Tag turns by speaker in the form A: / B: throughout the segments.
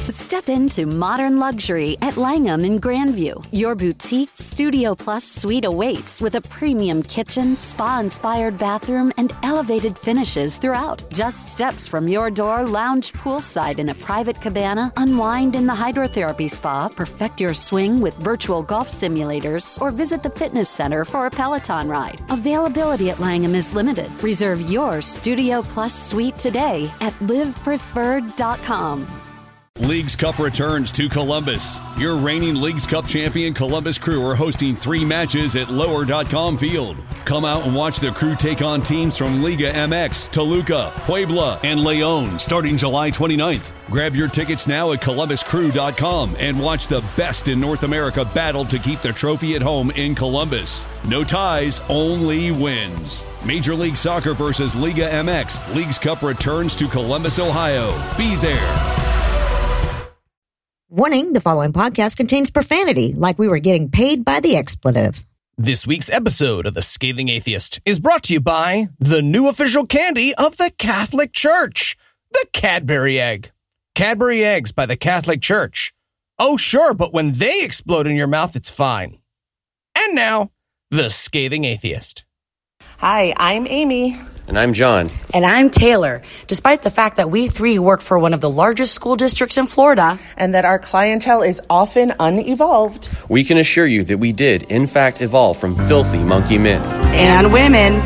A: Step into modern luxury at Langham in Grandview. Your boutique Studio Plus suite awaits with a premium kitchen, spa-inspired bathroom, and elevated finishes throughout. Just steps from your door, lounge poolside in a private cabana, unwind in the hydrotherapy spa, perfect your swing with virtual golf simulators, or visit the fitness center for a Peloton ride. Availability at Langham is limited. Reserve your Studio Plus suite today at livepreferred.com.
B: Leagues Cup returns to Columbus. Your reigning Leagues Cup champion Columbus Crew are hosting 3 matches at Lower.com Field. Come out and watch the Crew take on teams from Liga MX, Toluca, Puebla, and León starting July 29th. Grab your tickets now at ColumbusCrew.com and watch the best in North America battle to keep the trophy at home in Columbus. No ties, only wins. Major League Soccer versus Liga MX. Leagues Cup returns to Columbus, Ohio. Be there.
C: Warning, the following podcast contains profanity, like we were getting paid by the expletive.
D: This week's episode of The Scathing Atheist is brought to you by the new official candy of the Catholic Church, the Cadbury Egg. Cadbury Eggs by the Catholic Church. Oh, sure, but when they explode in your mouth, it's fine. And now, The Scathing Atheist.
E: Hi, I'm Amy.
F: And I'm John.
E: And I'm Taylor. Despite the fact that we 3 work for one of the largest school districts in Florida, and that our clientele is often unevolved,
F: we can assure you that we did, in fact, evolve from filthy monkey men.
E: And women.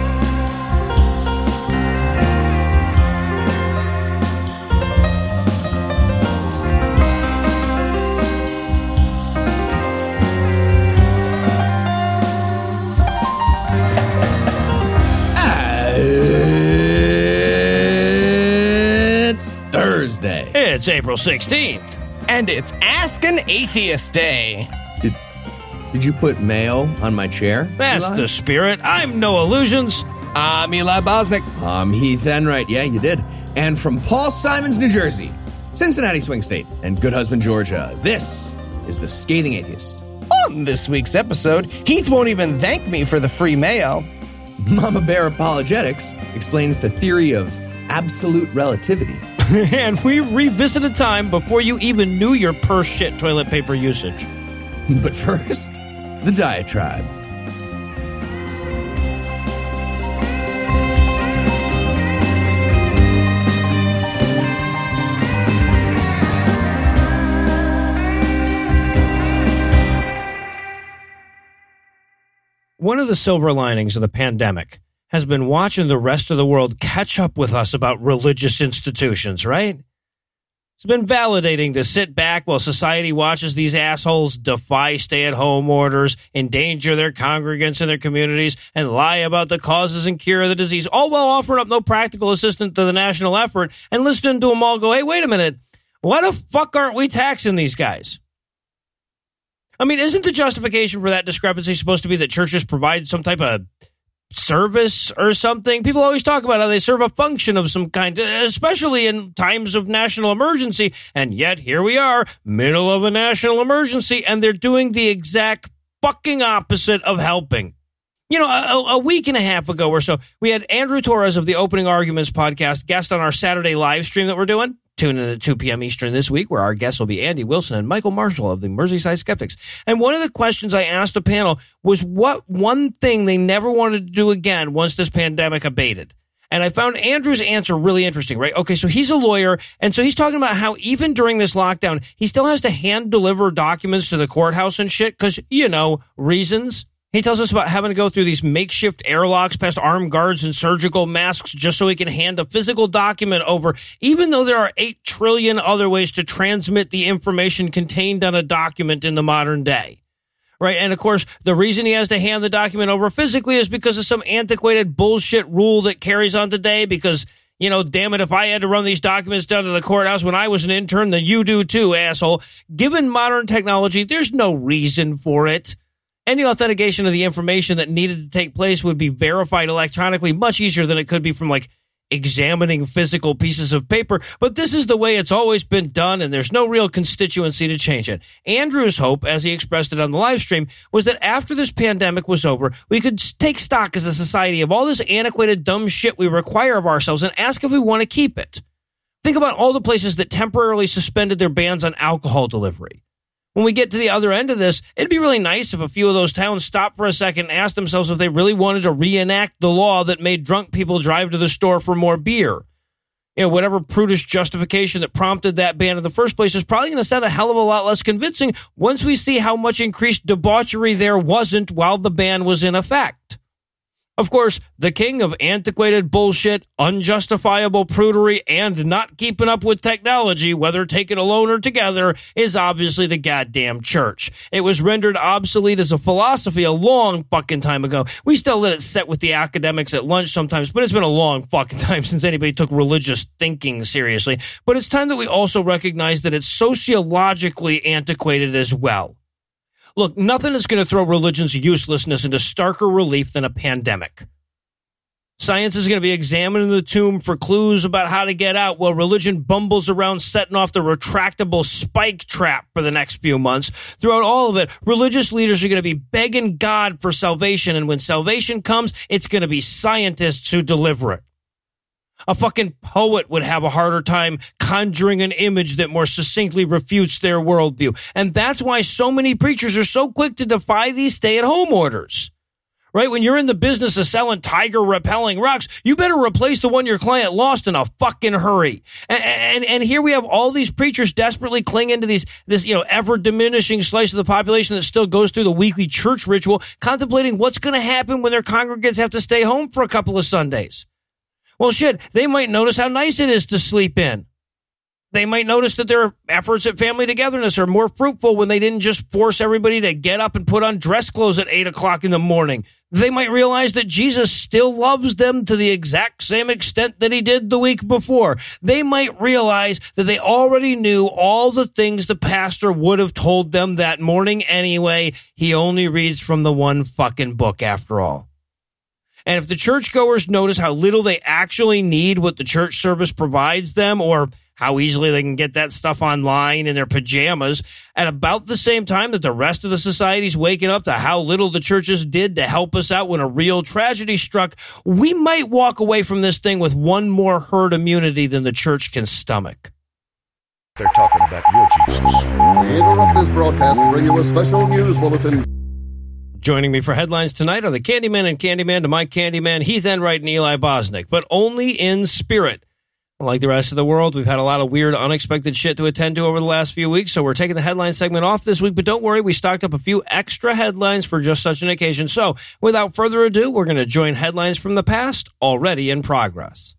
D: Thursday.
G: It's April 16th.
D: And it's Ask an Atheist Day.
H: Did you put mayo on my chair?
G: That's
H: Eli?
G: the spirit. I'm No Illusions.
D: I'm Eli Bosnick.
H: I'm Heath Enright. Yeah, you did. And from Paul Simons, New Jersey, Cincinnati Swing State, and Good Husband, Georgia, this is The Scathing Atheist.
D: On this week's episode, Heath won't even thank me for the free mayo.
H: Mama Bear Apologetics explains the theory of absolute relativity.
G: And we revisit a time before you even knew your purse shit toilet paper usage.
H: But first, the diatribe.
G: One of the silver linings of the pandemic has been watching the rest of the world catch up with us about religious institutions, right? It's been validating to sit back while society watches these assholes defy stay-at-home orders, endanger their congregants and their communities, and lie about the causes and cure of the disease, all while offering up no practical assistance to the national effort and listening to them all go, hey, wait a minute, why the fuck aren't we taxing these guys? I mean, isn't the justification for that discrepancy supposed to be that churches provide some type of service or something? People always talk about how they serve a function of some kind, especially in times of national emergency. And yet here we are, middle of a national emergency, and they're doing the exact fucking opposite of helping. You know, a week and a half ago or so, we had Andrew Torres of the Opening Arguments podcast guest on our Saturday live stream that we're doing. Tune in at 2 p.m. Eastern this week, where our guests will be Andy Wilson and Michael Marshall of the Merseyside Skeptics. And one of the questions I asked the panel was what one thing they never wanted to do again once this pandemic abated. And I found Andrew's answer really interesting, right? Okay, so he's a lawyer, and so he's talking about how even during this lockdown, he still has to hand-deliver documents to the courthouse and shit because, you know, reasons. He tells us about having to go through these makeshift airlocks past armed guards and surgical masks just so he can hand a physical document over, even though there are 8 trillion other ways to transmit the information contained on a document in the modern day. Right? And of course, the reason he has to hand the document over physically is because of some antiquated bullshit rule that carries on today because, you know, damn it, if I had to run these documents down to the courthouse when I was an intern, then you do too, asshole. Given modern technology, there's no reason for it. Any authentication of the information that needed to take place would be verified electronically much easier than it could be from, like, examining physical pieces of paper. But this is the way it's always been done, and there's no real constituency to change it. Andrew's hope, as he expressed it on the live stream, was that after this pandemic was over, we could take stock as a society of all this antiquated dumb shit we require of ourselves and ask if we want to keep it. Think about all the places that temporarily suspended their bans on alcohol delivery. When we get to the other end of this, it'd be really nice if a few of those towns stopped for a second and asked themselves if they really wanted to reenact the law that made drunk people drive to the store for more beer. You know, whatever prudish justification that prompted that ban in the first place is probably going to sound a hell of a lot less convincing once we see how much increased debauchery there wasn't while the ban was in effect. Of course, the king of antiquated bullshit, unjustifiable prudery, and not keeping up with technology, whether taken alone or together, is obviously the goddamn church. It was rendered obsolete as a philosophy a long fucking time ago. We still let it set with the academics at lunch sometimes, but it's been a long fucking time since anybody took religious thinking seriously. But it's time that we also recognize that it's sociologically antiquated as well. Look, nothing is going to throw religion's uselessness into starker relief than a pandemic. Science is going to be examining the tomb for clues about how to get out while religion bumbles around setting off the retractable spike trap for the next few months. Throughout all of it, religious leaders are going to be begging God for salvation, and when salvation comes, it's going to be scientists who deliver it. A fucking poet would have a harder time conjuring an image that more succinctly refutes their worldview. And that's why so many preachers are so quick to defy these stay-at-home orders. Right? When you're in the business of selling tiger-repelling rocks, you better replace the one your client lost in a fucking hurry. And here we have all these preachers desperately clinging to this ever-diminishing slice of the population that still goes through the weekly church ritual, contemplating what's going to happen when their congregants have to stay home for a couple of Sundays. Well, shit, they might notice how nice it is to sleep in. They might notice that their efforts at family togetherness are more fruitful when they didn't just force everybody to get up and put on dress clothes at 8 o'clock in the morning. They might realize that Jesus still loves them to the exact same extent that he did the week before. They might realize that they already knew all the things the pastor would have told them that morning anyway. He only reads from the one fucking book after all. And if the churchgoers notice how little they actually need what the church service provides them, or how easily they can get that stuff online in their pajamas, at about the same time that the rest of the society's waking up to how little the churches did to help us out when a real tragedy struck, we might walk away from this thing with one more herd immunity than the church can stomach.
I: They're talking about your Jesus.
J: We interrupt this broadcast and bring you a special news bulletin.
G: Joining me for headlines tonight are the Candyman and Candyman to my Candyman, Heath Enright and Eli Bosnick, but only in spirit. Like the rest of the world, we've had a lot of weird, unexpected shit to attend to over the last few weeks, so we're taking the headline segment off this week, but don't worry, we stocked up a few extra headlines for just such an occasion. So, without further ado, we're going to join headlines from the past, already in progress.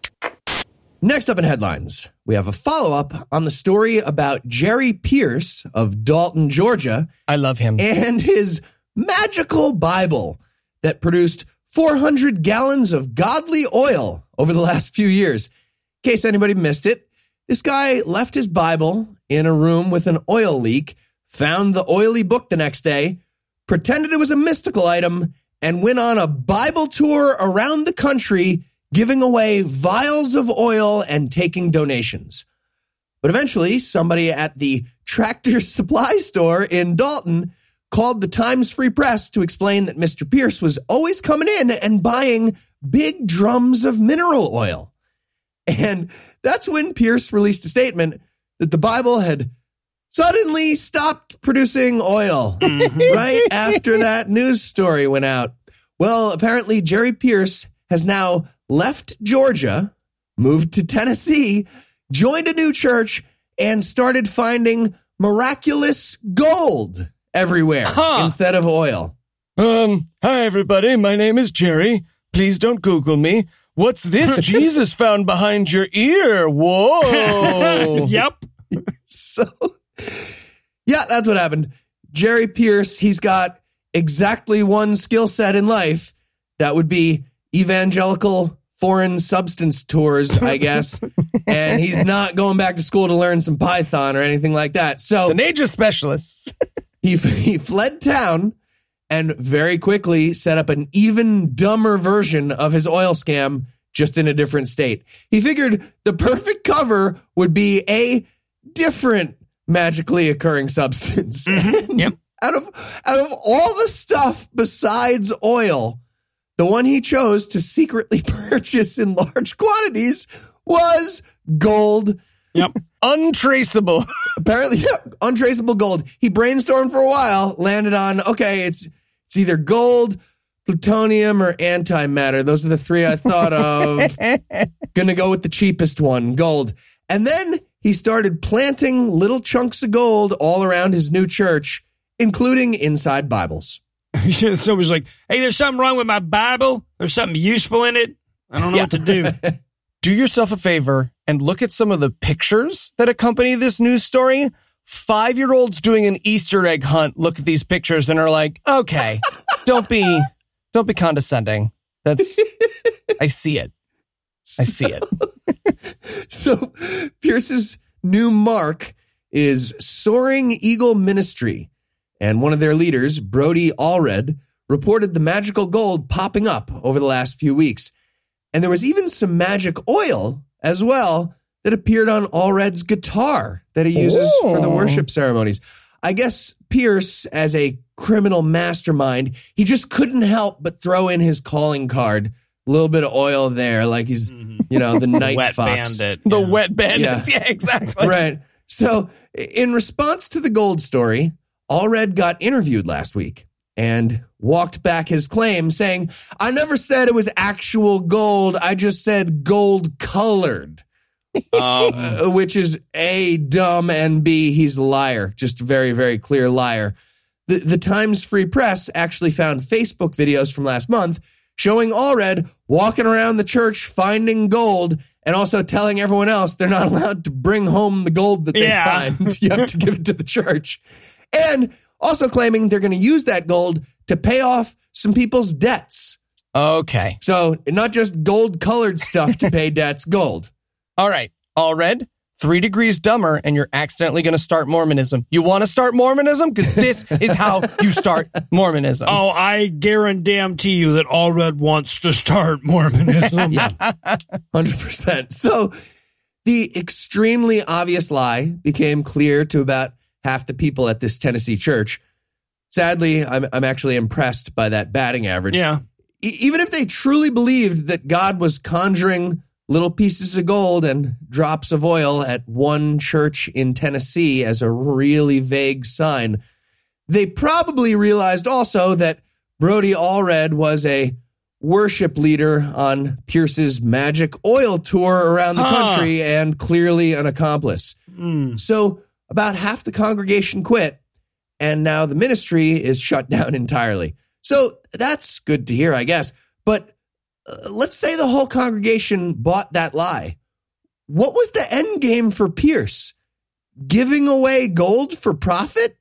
H: Next up in headlines, we have a follow-up on the story about Jerry Pierce of Dalton, Georgia.
D: I love him.
H: And his magical Bible that produced 400 gallons of godly oil over the last few years. In case anybody missed it, this guy left his Bible in a room with an oil leak, found the oily book the next day, pretended it was a mystical item, and went on a Bible tour around the country, giving away vials of oil and taking donations. But eventually, somebody at the Tractor Supply store in Dalton called the Times Free Press to explain that Mr. Pierce was always coming in and buying big drums of mineral oil. And that's when Pierce released a statement that the Bible had suddenly stopped producing oil right after that news story went out. Well, apparently Jerry Pierce has now left Georgia, moved to Tennessee, joined a new church, and started finding miraculous gold everywhere instead of oil.
K: Hi, everybody. My name is Jerry. Please don't Google me. What's this Jesus found behind your ear? Whoa.
G: Yep.
H: So, yeah, that's what happened. Jerry Pierce, he's got exactly one skill set in life. That would be evangelical foreign substance tours, I guess. And he's not going back to school to learn some Python or anything like that. So
D: it's an aegis specialist.
H: He fled town and very quickly set up an even dumber version of his oil scam, just in a different state. He figured the perfect cover would be a different magically occurring substance.
G: Mm-hmm. Yep.
H: Out of all the stuff besides oil, the one he chose to secretly purchase in large quantities was gold.
G: Yep.
D: Untraceable.
H: Apparently, untraceable gold. He brainstormed for a while, landed on, okay, it's either gold, plutonium, or antimatter. Those are the three I thought of. Gonna go with the cheapest one, gold. And then he started planting little chunks of gold all around his new church, including inside Bibles.
G: Somebody's like, hey, there's something wrong with my Bible. There's something useful in it. I don't know what to do.
D: Do yourself a favor and look at some of the pictures that accompany this news story. 5-year-olds doing an Easter egg hunt look at these pictures and are like, okay, don't be condescending. I see it.
H: So Pierce's new mark is Soaring Eagle Ministry. And one of their leaders, Brody Allred, reported the magical gold popping up over the last few weeks. And there was even some magic oil as well that appeared on Allred's guitar that he uses for the worship ceremonies. I guess Pierce, as a criminal mastermind, he just couldn't help but throw in his calling card. A little bit of oil there, like he's, the night
G: wet
H: fox.
G: bandit.
D: The wet bandits. Yeah, exactly.
H: Right. So in response to the gold story, Allred got interviewed last week and walked back his claim, saying, I never said it was actual gold. I just said gold colored, which is A, dumb, and B, he's a liar. Just a very, very clear liar. The Times Free Press actually found Facebook videos from last month showing Allred walking around the church finding gold and also telling everyone else they're not allowed to bring home the gold that they find. You have to give it to the church. And also claiming they're going to use that gold to pay off some people's debts.
D: Okay.
H: So not just gold-colored stuff to pay debts, gold.
D: All right. Allred, 3 degrees dumber, and you're accidentally going to start Mormonism. You want to start Mormonism? Because this is how you start Mormonism.
G: Oh, I guarantee you that Allred wants to start Mormonism.
H: Yeah, 100%. So the extremely obvious lie became clear to about half the people at this Tennessee church. Sadly, I'm actually impressed by that batting average.
G: Yeah.
H: Even if they truly believed that God was conjuring little pieces of gold and drops of oil at one church in Tennessee as a really vague sign, they probably realized also that Brody Allred was a worship leader on Pierce's magic oil tour around the country and clearly an accomplice. So about half the congregation quit, and now the ministry is shut down entirely. So that's good to hear, I guess. But let's say the whole congregation bought that lie. What was the end game for Pierce? Giving away gold for profit?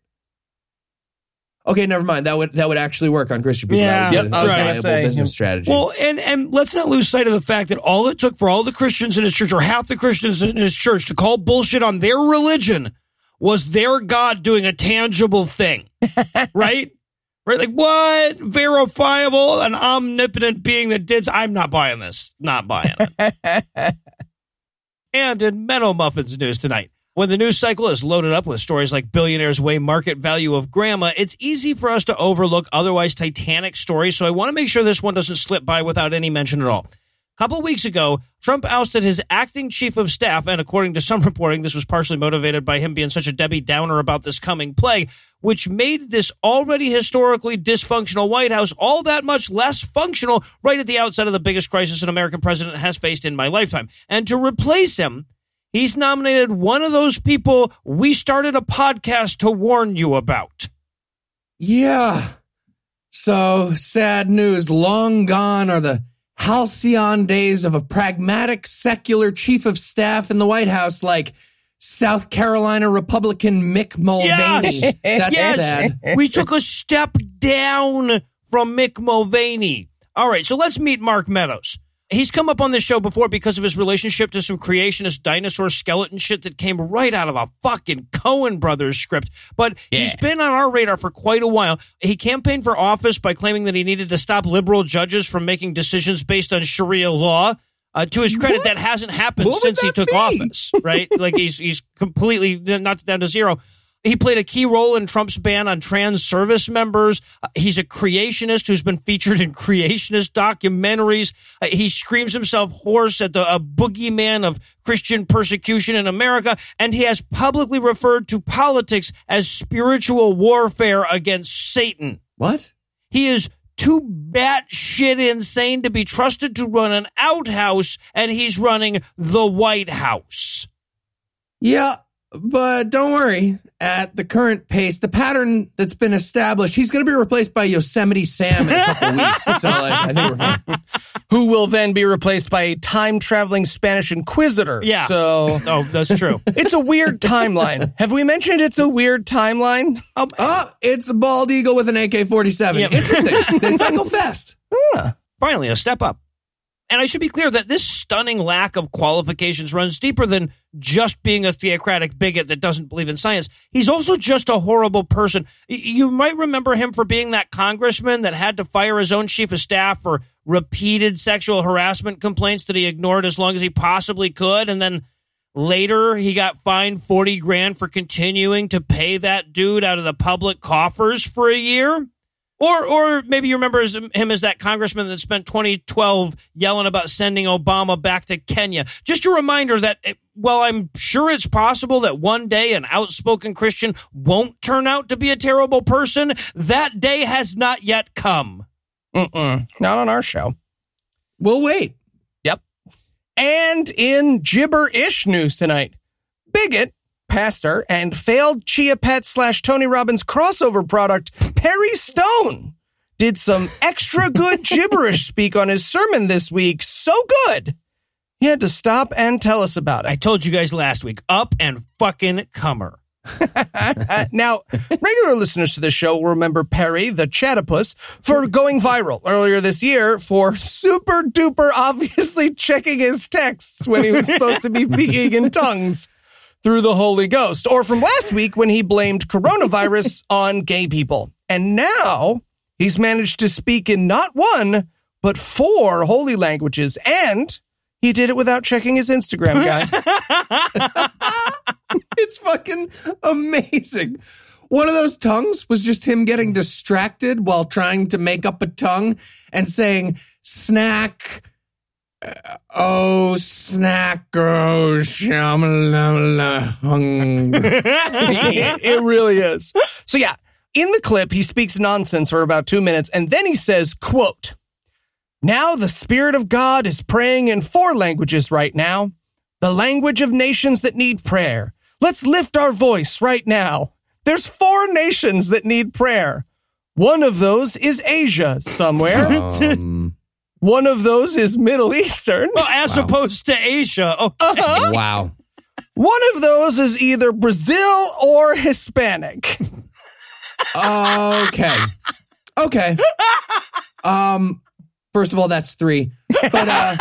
H: Okay, never mind. That would actually work on Christian people.
G: Yeah,
H: that would be a viable
D: say,
H: business strategy.
G: Well, and let's not lose sight of the fact that all it took for all the Christians in his church, or half the Christians in his church, to call bullshit on their religion was their God doing a tangible thing, right? Right? Like, what? Verifiable, an omnipotent being that did. I'm not buying this. Not buying it. And in Meadow Muffins news tonight, when the news cycle is loaded up with stories like billionaires weigh market value of grandma, it's easy for us to overlook otherwise titanic stories. So I want to make sure this one doesn't slip by without any mention at all. A couple of weeks ago, Trump ousted his acting chief of staff, and according to some reporting, this was partially motivated by him being such a Debbie Downer about this coming plague, which made this already historically dysfunctional White House all that much less functional right at the outset of the biggest crisis an American president has faced in my lifetime. And to replace him, he's nominated one of those people we started a podcast to warn you about.
H: Yeah. So sad news. Long gone are the halcyon days of a pragmatic, secular chief of staff in the White House like South Carolina Republican Mick Mulvaney.
G: Yes.
H: That's sad.
G: We took a step down from Mick Mulvaney. All right, so let's meet Mark Meadows. He's come up on this show before because of his relationship to some creationist dinosaur skeleton shit that came right out of a fucking Coen Brothers script. But he's been on our radar for quite a while. He campaigned for office by claiming that he needed to stop liberal judges from making decisions based on Sharia law. To his credit, that hasn't happened since he took office, right? Like he's completely knocked it down to zero. He played a key role in Trump's ban on trans service members. He's a creationist who's been featured in creationist documentaries. He screams himself hoarse at the boogeyman of Christian persecution in America, and he has publicly referred to politics as spiritual warfare against Satan.
H: What?
G: He is too batshit insane to be trusted to run an outhouse, and he's running the White House.
H: Yeah, but don't worry. At the current pace, the pattern that's been established, he's going to be replaced by Yosemite Sam in a couple weeks. So I think we're fine.
D: Who will then be replaced by a time-traveling Spanish inquisitor.
G: Yeah.
D: So,
G: oh, that's true.
D: It's a weird timeline. Have we mentioned it's a weird timeline?
H: It's a bald eagle with an AK-47.
G: Yep.
H: Interesting. They cycle fast.
G: Finally, a step up. And I should be clear that this stunning lack of qualifications runs deeper than just being a theocratic bigot that doesn't believe in science. He's also just a horrible person. You might remember him for being that congressman that had to fire his own chief of staff for repeated sexual harassment complaints that he ignored as long as he possibly could. And then later he got fined $40,000 for continuing to pay that dude out of the public coffers for a year. Or maybe you remember him as that congressman that spent 2012 yelling about sending Obama back to Kenya. Just a reminder that, while I'm sure it's possible that one day an outspoken Christian won't turn out to be a terrible person, that day has not yet come.
D: Not on our show.
H: We'll wait.
D: Yep. And in gibber-ish news tonight, bigot, pastor, and failed Chia Pet / Tony Robbins crossover product, Perry Stone, did some extra good gibberish speak on his sermon this week. So good, he had to stop and tell us about it.
G: I told you guys last week, up and fucking comer.
D: Now, regular listeners to the show will remember Perry, the Chatopus, for going viral earlier this year for super duper obviously checking his texts when he was supposed to be speaking in tongues through the Holy Ghost, or from last week when he blamed coronavirus on gay people. And now he's managed to speak in not one, but 4 holy languages, and he did it without checking his Instagram, guys.
H: It's fucking amazing. One of those tongues was just him getting distracted while trying to make up a tongue and saying, snack, oh, snack, oh, shamalala,
D: It really is. So yeah, in the clip, he speaks nonsense for about 2 minutes, and then he says, quote, "Now the Spirit of God is praying in 4 languages right now, the language of nations that need prayer. Let's lift our voice right now. There's 4 nations that need prayer. One of those is Asia somewhere. One of those is Middle Eastern.
G: Well, as opposed to Asia. Okay.
H: Wow.
D: One of those is either Brazil or Hispanic."
H: Okay. First of all, that's 3. But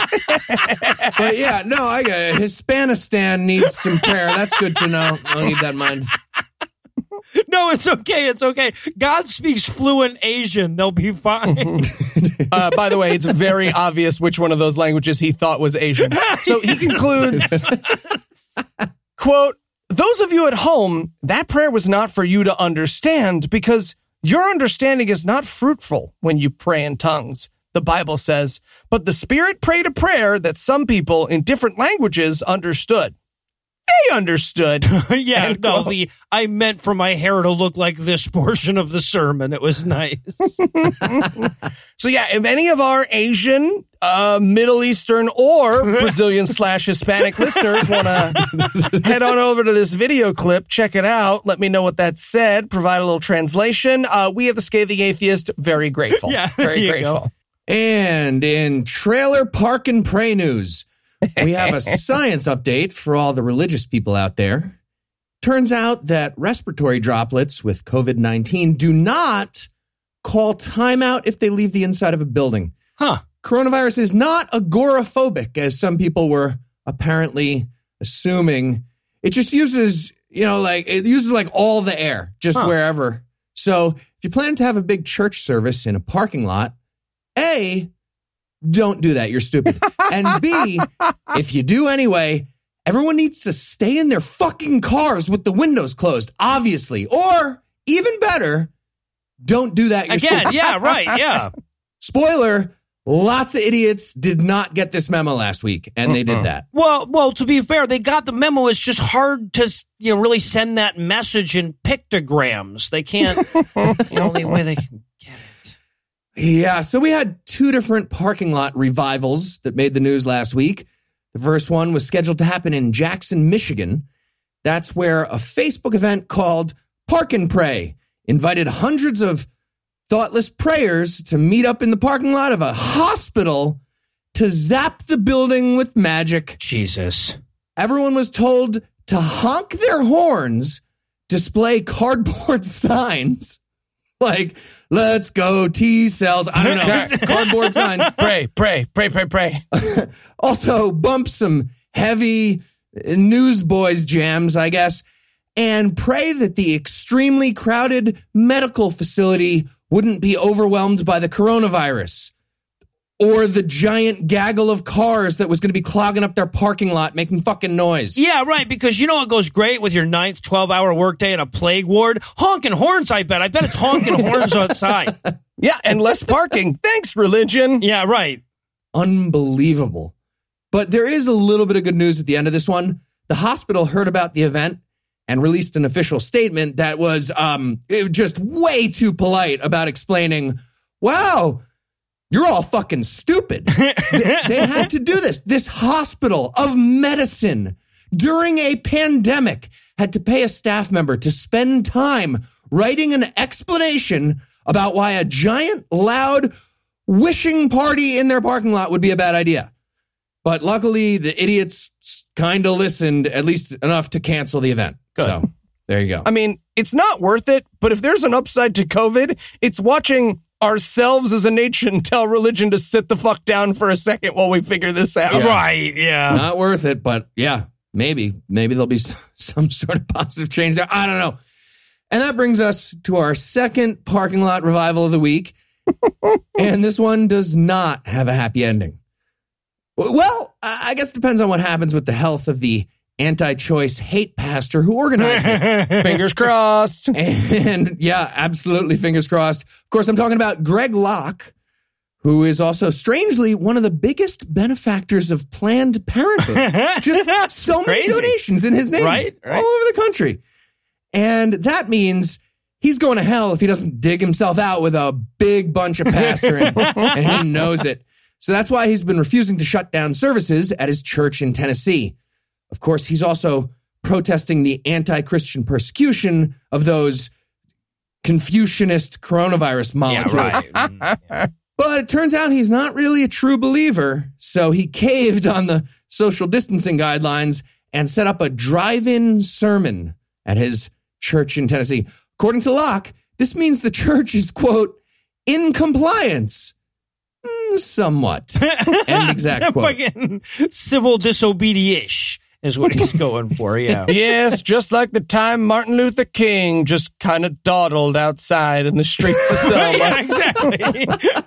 H: yeah, no, I got it. Hispanistan needs some prayer. That's good to know. I'll keep that in mind.
G: No, it's okay. It's okay. God speaks fluent Asian. They'll be fine.
D: By the way, it's very obvious which one of those languages he thought was Asian. So he concludes, quote, "Those of you at home, that prayer was not for you to understand because your understanding is not fruitful when you pray in tongues. The Bible says, but the Spirit prayed a prayer that some people in different languages understood." They understood.
G: Yeah, no, I meant for my hair to look like this portion of the sermon. It was nice.
D: So yeah, if any of our Asian, Middle Eastern, or Brazilian / Hispanic listeners want to head on over to this video clip, check it out, let me know what that said, provide a little translation. We at the Scathing Atheist, very grateful.
G: Yeah,
D: very grateful.
H: And in Trailer Park and Pray news, we have a science update for all the religious people out there. Turns out that respiratory droplets with COVID-19 do not call timeout if they leave the inside of a building. Coronavirus is not agoraphobic, as some people were apparently assuming. It just uses, all the air, just wherever. So if you plan to have a big church service in a parking lot, A, don't do that. You're stupid. And B, if you do anyway, everyone needs to stay in their fucking cars with the windows closed, obviously. Or, even better, don't do that yourself.
G: Again, yeah, right, yeah.
H: Spoiler, lots of idiots did not get this memo last week, and they did that.
G: Well, to be fair, they got the memo. It's just hard to, really send that message in pictograms. They can't, the only way they can get it.
H: Yeah, so we had 2 different parking lot revivals that made the news last week. The first one was scheduled to happen in Jackson, Michigan. That's where a Facebook event called Park and Pray invited hundreds of thoughtless prayers to meet up in the parking lot of a hospital to zap the building with magic.
G: Jesus.
H: Everyone was told to honk their horns, display cardboard signs like, let's go T-cells. I don't know. Cardboard signs.
D: Pray.
H: Also bump some heavy Newsboys jams, I guess, and pray that the extremely crowded medical facility wouldn't be overwhelmed by the coronavirus or the giant gaggle of cars that was going to be clogging up their parking lot making fucking noise.
G: Yeah, right, because you know what goes great with your 9th 12-hour workday in a plague ward? Honking horns, I bet. I bet it's honking horns outside.
D: Yeah, and less parking. Thanks, religion.
G: Yeah, right.
H: Unbelievable. But there is a little bit of good news at the end of this one. The hospital heard about the event and released an official statement that was just way too polite about explaining, wow, you're all fucking stupid. They had to do this. This hospital of medicine during a pandemic had to pay a staff member to spend time writing an explanation about why a giant, loud wishing party in their parking lot would be a bad idea. But luckily, the idiots kind of listened, at least enough to cancel the event.
D: Good.
H: So there you go.
D: I mean, it's not worth it, but if there's an upside to COVID, it's watching ourselves as a nation tell religion to sit the fuck down for a second while we figure this out.
H: Yeah.
G: Right, yeah.
H: Not worth it, but yeah, maybe there'll be some sort of positive change there. I don't know. And that brings us to our second parking lot revival of the week. And this one does not have a happy ending. Well, I guess it depends on what happens with the health of the anti-choice hate pastor who organized it.
D: Fingers crossed.
H: And yeah, absolutely fingers crossed. Of course, I'm talking about Greg Locke, who is also strangely one of the biggest benefactors of Planned Parenthood. Just so many donations in his name all over the country. And that means he's going to hell if he doesn't dig himself out with a big bunch of pastoring, and he knows it. So that's why he's been refusing to shut down services at his church in Tennessee. Of course, he's also protesting the anti-Christian persecution of those Confucianist coronavirus molecules.
G: Yeah, right.
H: But it turns out he's not really a true believer, so he caved on the social distancing guidelines and set up a drive-in sermon at his church in Tennessee. According to Locke, this means the church is, quote, in compliance. Somewhat. End exact quote.
G: Civil disobedience is what he's going for, yeah.
D: Yes, just like the time Martin Luther King just kind of dawdled outside in the streets of Selma.
G: Yeah, exactly.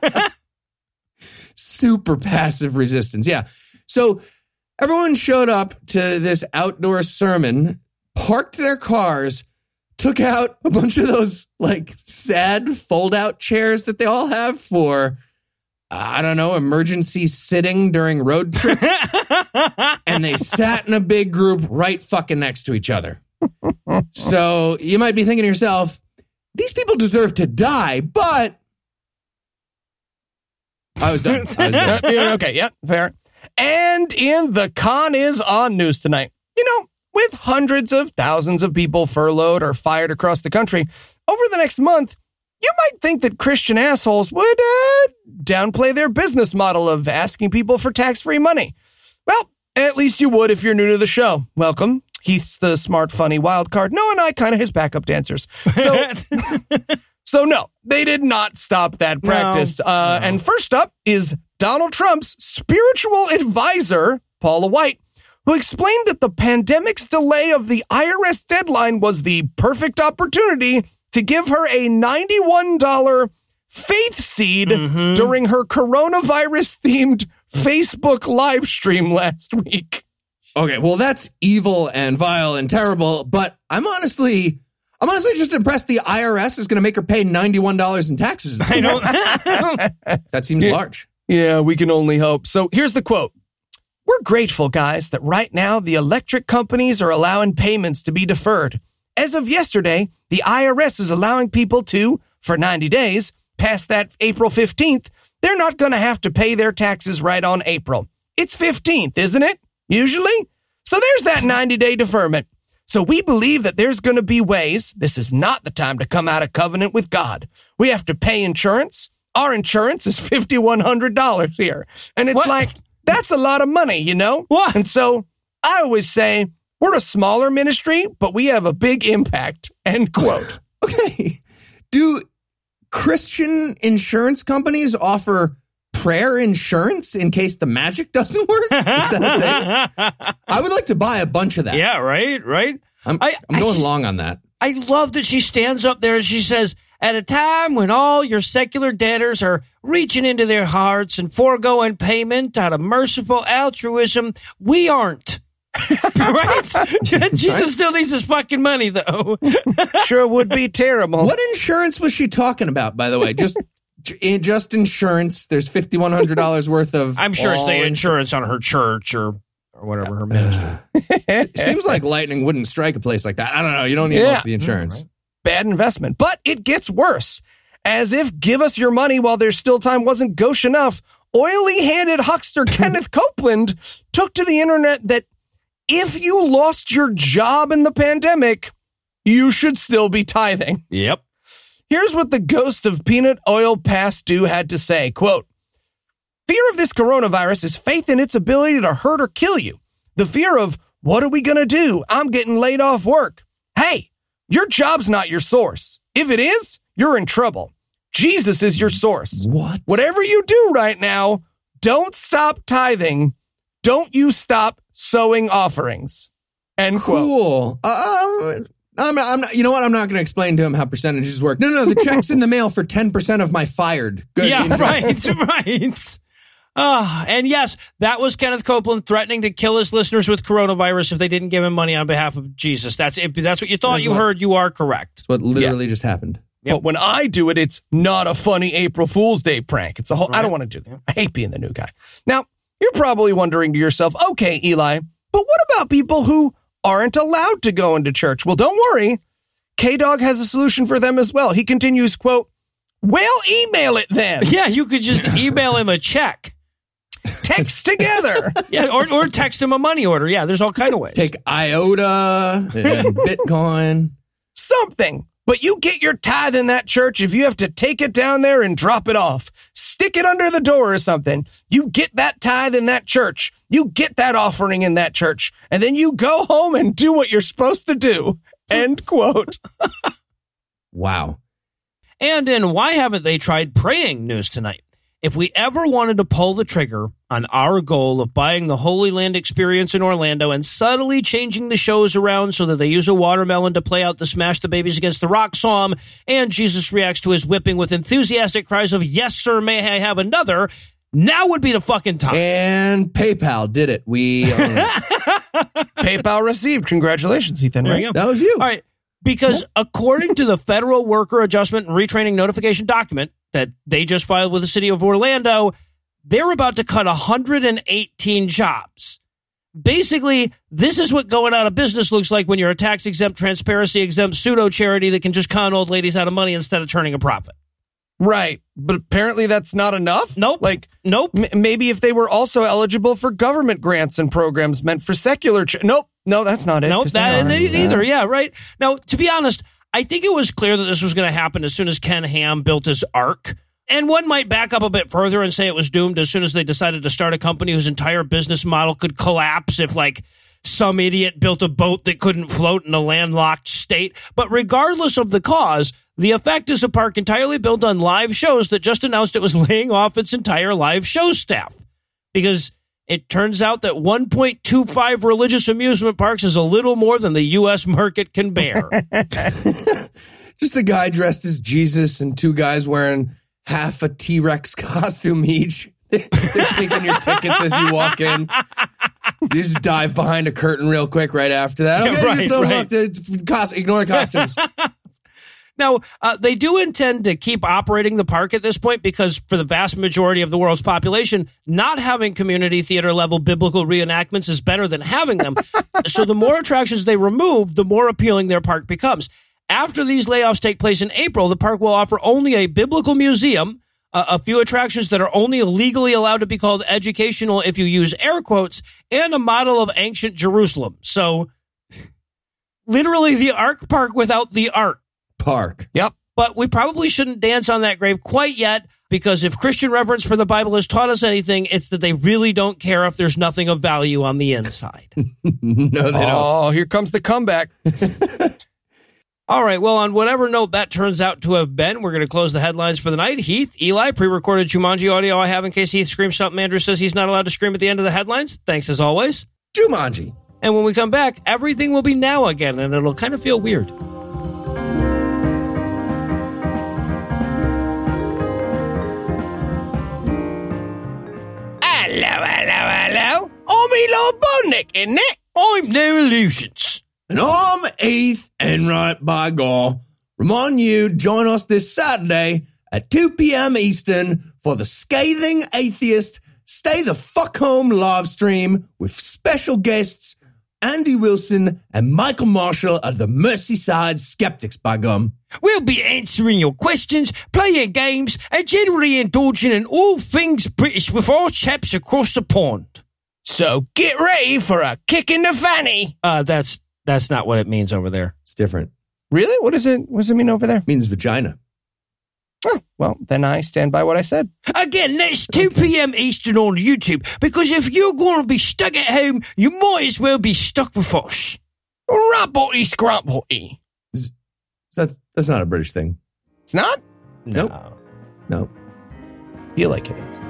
H: Super passive resistance, yeah. So everyone showed up to this outdoor sermon, parked their cars, took out a bunch of those, like, sad fold-out chairs that they all have for, I don't know, emergency sitting during road trips. And they sat in a big group right fucking next to each other. So you might be thinking to yourself, these people deserve to die, but I was done.
D: Okay, yeah, fair. And in the Con is on news tonight. You know, with hundreds of thousands of people furloughed or fired across the country, over the next month, you might think that Christian assholes would downplay their business model of asking people for tax-free money. Well, at least you would if you're new to the show. Welcome. Heath's the smart, funny wild card. Noah and I kind of his backup dancers. So no, they did not stop that practice. No. And first up is Donald Trump's spiritual advisor, Paula White, who explained that the pandemic's delay of the IRS deadline was the perfect opportunity to give her a $91 faith seed during her coronavirus-themed Facebook live stream last week.
H: Okay, well, that's evil and vile and terrible, but I'm honestly just impressed the IRS is going to make her pay $91 in taxes.
G: I know.
H: That seems large.
D: Yeah, we can only hope. So here's the quote. We're grateful, guys, that right now the electric companies are allowing payments to be deferred. As of yesterday, the IRS is allowing people to, for 90 days, past that April 15th, they're not going to have to pay their taxes right on April. It's 15th, isn't it? Usually? So there's that 90-day deferment. So we believe that there's going to be ways. This is not the time to come out of covenant with God. We have to pay insurance. Our insurance is $5,100 here. And it's like, that's a lot of money, you know?
G: What?
D: And so I always say, we're a smaller ministry, but we have a big impact. End quote.
H: Okay. Do Christian insurance companies offer prayer insurance in case the magic doesn't work? Is that a thing? I would like to buy a bunch of that.
G: Yeah, right.
H: I'm going long on that.
G: I love that she stands up there and she says, at a time when all your secular debtors are reaching into their hearts and foregoing payment out of merciful altruism, we aren't. Right? Jesus still needs his fucking money, though.
D: Sure would be terrible.
H: What insurance was she talking about, by the way? Just insurance. There's $5,100 worth of.
G: I'm sure it's the insurance on her church or whatever her ministry.
H: Seems like lightning wouldn't strike a place like that. I don't know. You don't need most of the insurance.
D: Right. Bad investment. But it gets worse. As if give us your money while there's still time wasn't gauche enough, oily-handed huckster Kenneth Copeland took to the internet that if you lost your job in the pandemic, you should still be tithing.
G: Yep.
D: Here's what the ghost of peanut oil past due had to say, quote, fear of this coronavirus is faith in its ability to hurt or kill you. The fear of, what are we going to do? I'm getting laid off work. Hey, your job's not your source. If it is, you're in trouble. Jesus is your source.
H: What?
D: Whatever you do right now, don't stop tithing. Don't you stop sowing offerings. End quote.
H: Cool. I'm not, you know what? I'm not going to explain to him how percentages work. No, the check's in the mail for 10% of my fired. Good.
G: Yeah, right. And yes, that was Kenneth Copeland threatening to kill his listeners with coronavirus if they didn't give him money on behalf of Jesus. That's what you thought you heard. You are correct.
H: That's what literally just happened.
D: Yep. But when I do it, it's not a funny April Fool's Day prank. It's a whole, right. I don't want to do that. I hate being the new guy. Now, you're probably wondering to yourself, okay, Eli, but what about people who aren't allowed to go into church? Well, don't worry. K-Dog has a solution for them as well. He continues, quote, well, email it then.
G: Yeah, you could just email him a check.
D: Text together.
G: Yeah, or text him a money order. Yeah, there's all kind of ways.
H: Take IOTA and Bitcoin.
D: Something. But you get your tithe in that church if you have to take it down there and drop it off. Stick it under the door or something. You get that tithe in that church. You get that offering in that church. And then you go home and do what you're supposed to do. End quote.
H: Wow.
G: And in Why Haven't They Tried Praying news tonight, if we ever wanted to pull the trigger on our goal of buying the Holy Land experience in Orlando and subtly changing the shows around so that they use a watermelon to play out the Smash the Babies Against the Rock psalm, and Jesus reacts to his whipping with enthusiastic cries of, yes, sir, may I have another, now would be the fucking time.
H: And PayPal did it. We
D: PayPal received. Congratulations, Ethan.
G: There you go.
H: That was you.
G: All right. Because according to the Federal Worker Adjustment and Retraining Notification document that they just filed with the city of Orlando, they're about to cut 118 jobs. Basically, this is what going out of business looks like when you're a tax-exempt, transparency-exempt pseudo-charity that can just con old ladies out of money instead of turning a profit.
D: Right. But apparently that's not enough.
G: Nope. Nope.
D: Maybe if they were also eligible for government grants and programs meant for secular. Nope. No, that's not it.
G: Nope. That ain't either. Yeah, right. Now, to be honest, I think it was clear that this was going to happen as soon as Ken Ham built his Ark. And one might back up a bit further and say it was doomed as soon as they decided to start a company whose entire business model could collapse if, some idiot built a boat that couldn't float in a landlocked state. But regardless of the cause, the effect is a park entirely built on live shows that just announced it was laying off its entire live show staff. Because it turns out that 1.25 religious amusement parks is a little more than the U.S. market can bear.
H: Just a guy dressed as Jesus and two guys wearing half a T-Rex costume each. They're taking your tickets as you walk in. You just dive behind a curtain real quick right after that. Okay,
G: right,
H: just don't
G: right.
H: look. Ignore the costumes.
G: Now, they do intend to keep operating the park at this point because for the vast majority of the world's population, not having community theater level biblical reenactments is better than having them. So the more attractions they remove, the more appealing their park becomes. After these layoffs take place in April, the park will offer only a biblical museum, a few attractions that are only legally allowed to be called educational if you use air quotes, and a model of ancient Jerusalem. So literally the Ark Park without the Ark.
H: Park.
G: Yep. But we probably shouldn't dance on that grave quite yet, because if Christian reverence for the Bible has taught us anything, it's that they really don't care if there's nothing of value on the inside.
H: No, they don't.
D: Oh, here comes the comeback.
G: All right. Well, on whatever note that turns out to have been, we're going to close the headlines for the night. Heath, Eli, pre-recorded Jumanji audio I have in case Heath screams something Andrew says he's not allowed to scream at the end of the headlines. Thanks as always.
H: Jumanji.
G: And when we come back, everything will be now again, and it'll kind of feel weird.
D: Hello. I'm Eli Bodnick, isn't it?
G: I'm No Illusions.
H: And I'm Heath Enright, by God. Remind you, join us this Saturday at 2 p.m. Eastern for the Scathing Atheist Stay the Fuck Home live stream with special guests Andy Wilson and Michael Marshall of the Merseyside Skeptics, by gum.
G: We'll be answering your questions, playing games, and generally indulging in all things British with our chaps across the pond.
D: So get ready for a kick in the fanny.
G: That's not what it means over there.
H: It's different.
D: Really? What does it mean over there?
H: It means vagina.
D: Oh, well, then I stand by what I said.
G: Again, that's 2 p.m. Eastern on YouTube, because if you're going to be stuck at home, you might as well be stuck with us.
D: Rumpelty scrumpelty.
H: That's not a British thing.
D: It's not?
H: Nope. No.
D: Feel like it is.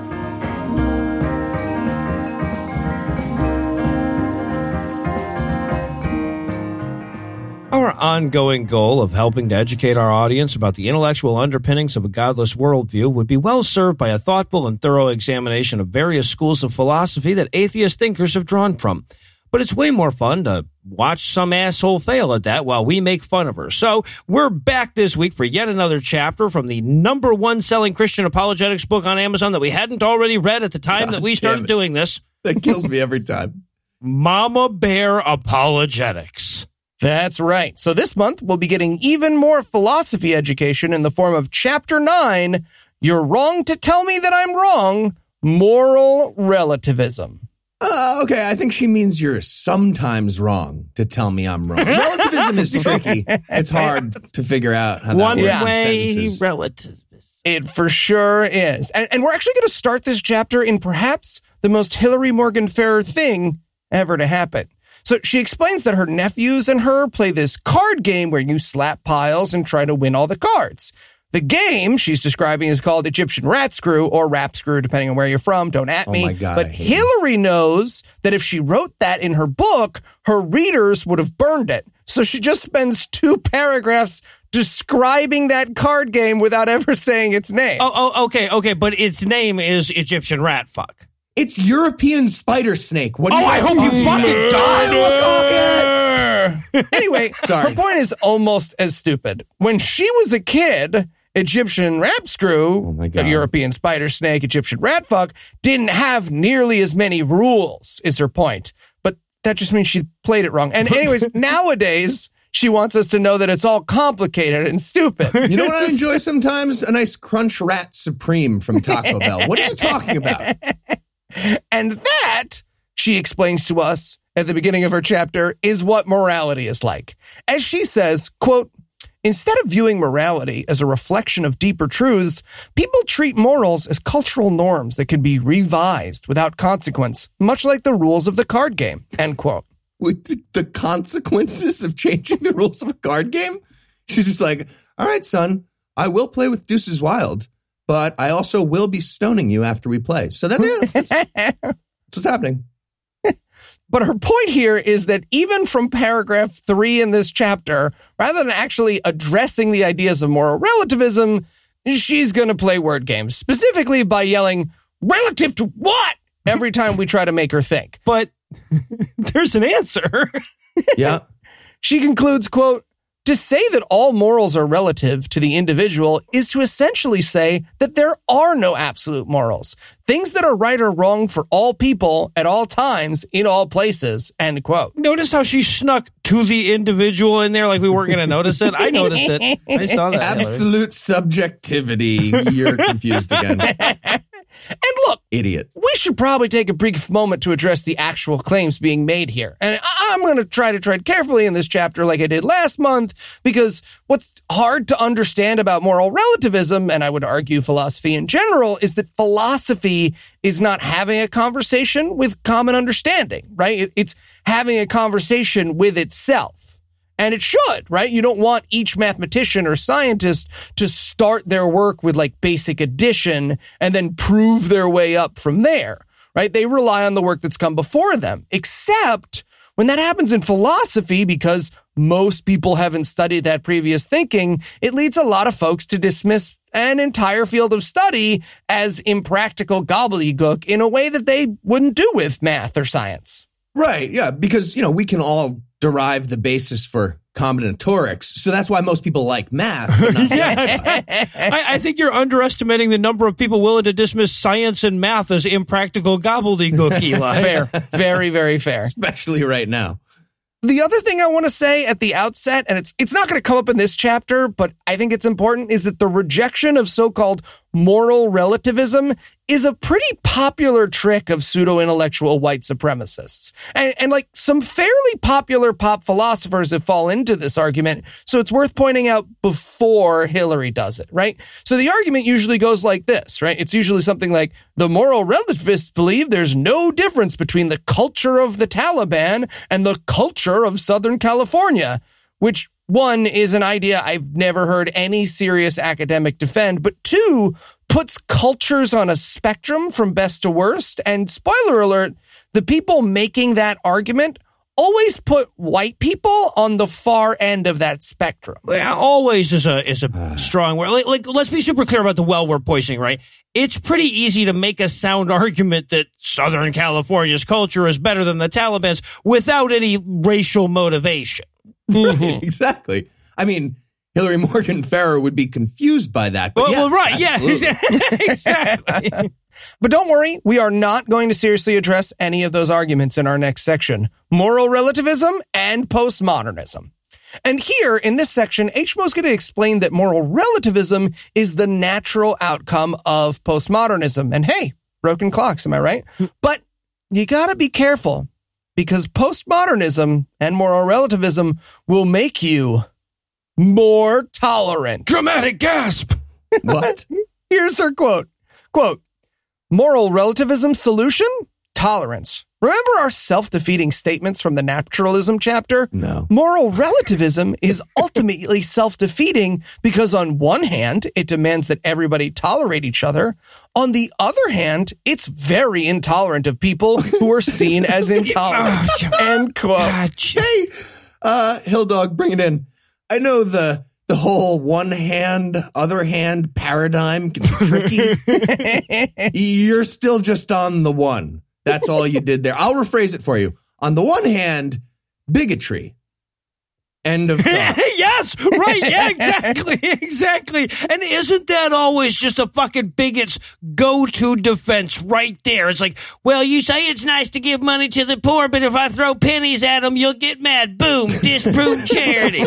G: Our ongoing goal of helping to educate our audience about the intellectual underpinnings of a godless worldview would be well served by a thoughtful and thorough examination of various schools of philosophy that atheist thinkers have drawn from. But it's way more fun to watch some asshole fail at that while we make fun of her. So we're back this week for yet another chapter from the #1 selling Christian apologetics book on Amazon that we hadn't already read at the time that we started doing this.
H: That kills me every time.
G: Mama Bear Apologetics.
D: That's right. So this month, we'll be getting even more philosophy education in the form of Chapter 9, You're Wrong to Tell Me That I'm Wrong, Moral Relativism.
H: Okay, I think she means you're sometimes wrong to tell me I'm wrong. Relativism is tricky. It's hard to figure out how that works in sentences.
G: Relativism.
D: It for sure is. And we're actually going to start this chapter in perhaps the most Hillary Morgan Ferrer thing ever to happen. So she explains that her nephews and her play this card game where you slap piles and try to win all the cards. The game she's describing is called Egyptian Rat Screw or Rap Screw, depending on where you're from. Don't at me.
H: My God,
D: but Hillary knows that if she wrote that in her book, her readers would have burned it. So she just spends 2 paragraphs describing that card game without ever saying its name.
G: Okay, but its name is Egyptian Rat Fuck.
H: It's European Spider Snake. What do you
G: I hope you fucking die.
D: Anyway, her point is almost as stupid. When she was a kid, Egyptian Rap Screw, the European Spider Snake, Egyptian Rat Fuck, didn't have nearly as many rules, is her point. But that just means she played it wrong. And anyways, nowadays, she wants us to know that it's all complicated and stupid.
H: You know what I enjoy sometimes? A nice Crunch Rat Supreme from Taco Bell. What are you talking about?
D: And that, she explains to us at the beginning of her chapter, is what morality is like. As she says, quote, instead of viewing morality as a reflection of deeper truths, people treat morals as cultural norms that can be revised without consequence, much like the rules of the card game, end quote.
H: With the consequences of changing the rules of a card game? She's just like, all right, son, I will play with Deuces Wild, but I also will be stoning you after we play. So that's it. That's what's happening.
D: But her point here is that even from paragraph 3 in this chapter, rather than actually addressing the ideas of moral relativism, she's going to play word games, specifically by yelling, relative to what? every time we try to make her think.
G: But there's an answer.
H: Yeah.
D: She concludes, quote, to say that all morals are relative to the individual is to essentially say that there are no absolute morals. Things that are right or wrong for all people at all times in all places, end quote.
G: Notice how she snuck to the individual in there like we weren't going to notice it? I noticed it. I saw that.
H: Absolute subjectivity. You're confused again.
D: And look,
H: idiot.
D: We should probably take a brief moment to address the actual claims being made here. And I'm going to try to tread carefully in this chapter like I did last month, because what's hard to understand about moral relativism, and I would argue philosophy in general, is that philosophy is not having a conversation with common understanding, right? It's having a conversation with itself. And it should, right? You don't want each mathematician or scientist to start their work with like basic addition and then prove their way up from there, right? They rely on the work that's come before them, except when that happens in philosophy, because most people haven't studied that previous thinking, it leads a lot of folks to dismiss an entire field of study as impractical gobbledygook in a way that they wouldn't do with math or science.
H: Right, yeah, because, we can all derive the basis for combinatorics. So that's why most people like math. But not
G: I think you're underestimating the number of people willing to dismiss science and math as impractical gobbledygook, Eli.
D: Fair. Very, very fair.
H: Especially right now.
D: The other thing I want to say at the outset, and it's not going to come up in this chapter, but I think it's important, is that the rejection of so-called moral relativism is a pretty popular trick of pseudo-intellectual white supremacists. And like some fairly popular pop philosophers have fallen into this argument, so it's worth pointing out before Hillary does it, right? So the argument usually goes like this, right? It's usually something like, the moral relativists believe there's no difference between the culture of the Taliban and the culture of Southern California, which, one, is an idea I've never heard any serious academic defend, but two, puts cultures on a spectrum from best to worst. And spoiler alert, the people making that argument always put white people on the far end of that spectrum.
G: Well, always is a strong word. Like, let's be super clear about the well-word poisoning, right? It's pretty easy to make a sound argument that Southern California's culture is better than the Taliban's without any racial motivation.
H: Right, exactly. I mean, Hillary Morgan Farrer would be confused by that. But
G: well, right,
H: absolutely.
G: Yeah, exactly.
D: But don't worry, we are not going to seriously address any of those arguments in our next section, moral relativism and postmodernism. And here, in this section, HMO's going to explain that moral relativism is the natural outcome of postmodernism. And hey, broken clocks, am I right? But you got to be careful, because postmodernism and moral relativism will make you more tolerant.
G: Dramatic gasp!
H: What?
D: Here's her quote. Quote, moral relativism solution? Tolerance. Remember our self-defeating statements from the naturalism chapter?
H: No.
D: Moral relativism is ultimately self-defeating because on one hand, it demands that everybody tolerate each other. On the other hand, it's very intolerant of people who are seen as intolerant. End quote.
H: Hey, Hill Dog, bring it in. I know the whole one hand, other hand paradigm can be tricky. You're still just on the one. That's all you did there. I'll rephrase it for you. On the one hand, bigotry. End of thought.
G: Yes, right. Yeah, exactly. And isn't that always just a fucking bigot's go-to defense right there? It's like, well, you say it's nice to give money to the poor, but if I throw pennies at them, you'll get mad. Boom, disprove charity.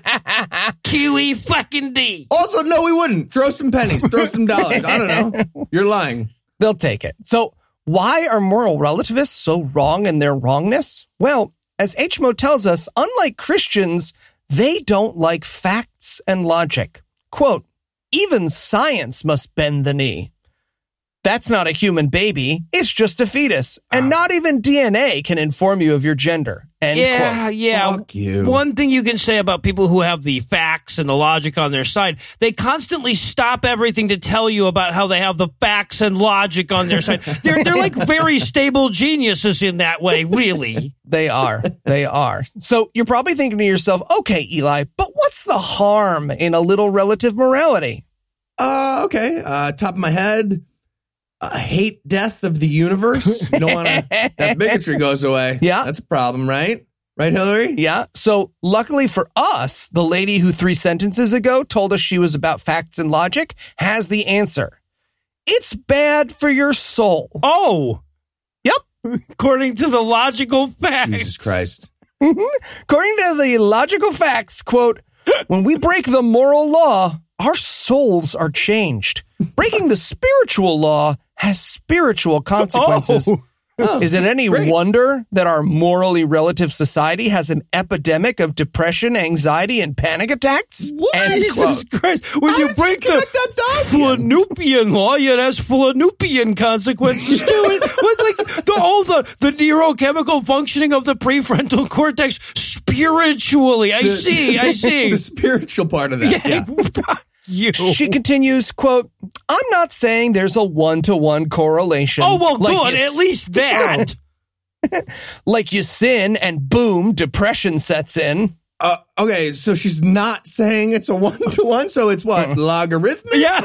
G: QE fucking D.
H: Also, no, we wouldn't. Throw some pennies. Throw some dollars. I don't know. You're lying.
D: They'll take it. So why are moral relativists so wrong in their wrongness? Well, as HMO tells us, unlike Christians, they don't like facts and logic. Quote, even science must bend the knee. That's not a human baby. It's just a fetus. And not even DNA can inform you of your gender. End quote.
G: Yeah.
H: Fuck you.
G: One thing you can say about people who have the facts and the logic on their side, they constantly stop everything to tell you about how they have the facts and logic on their side. They're like very stable geniuses in that way, really.
D: They are. They are. So you're probably thinking to yourself, okay, Eli, but what's the harm in a little relative morality?
H: Okay. Top of my head. hate death of the universe. You don't want that bigotry goes away.
D: Yeah.
H: That's a problem, right? Right, Hillary?
D: Yeah. So luckily for us, the lady who 3 sentences ago told us she was about facts and logic has the answer. It's bad for your soul.
G: Oh.
D: Yep.
G: According to the logical facts.
H: Jesus Christ.
D: According to the logical facts, quote, when we break the moral law, our souls are changed. Breaking the spiritual law has spiritual consequences. Is it any wonder that our morally relative society has an epidemic of depression, anxiety, and panic attacks?
G: What? Jesus Christ. When you break the Flanupian law, it has Flanupian consequences to it. With the neurochemical functioning of the prefrontal cortex spiritually. I see.
H: The spiritual part of that. Yeah.
D: She continues, quote, I'm not saying there's a 1-to-1 correlation.
G: Oh, well, good. At least that.
D: Like you sin and boom, depression sets in.
H: Okay, so she's not saying it's a 1-to-1, so it's what? Logarithmic?
G: Yeah.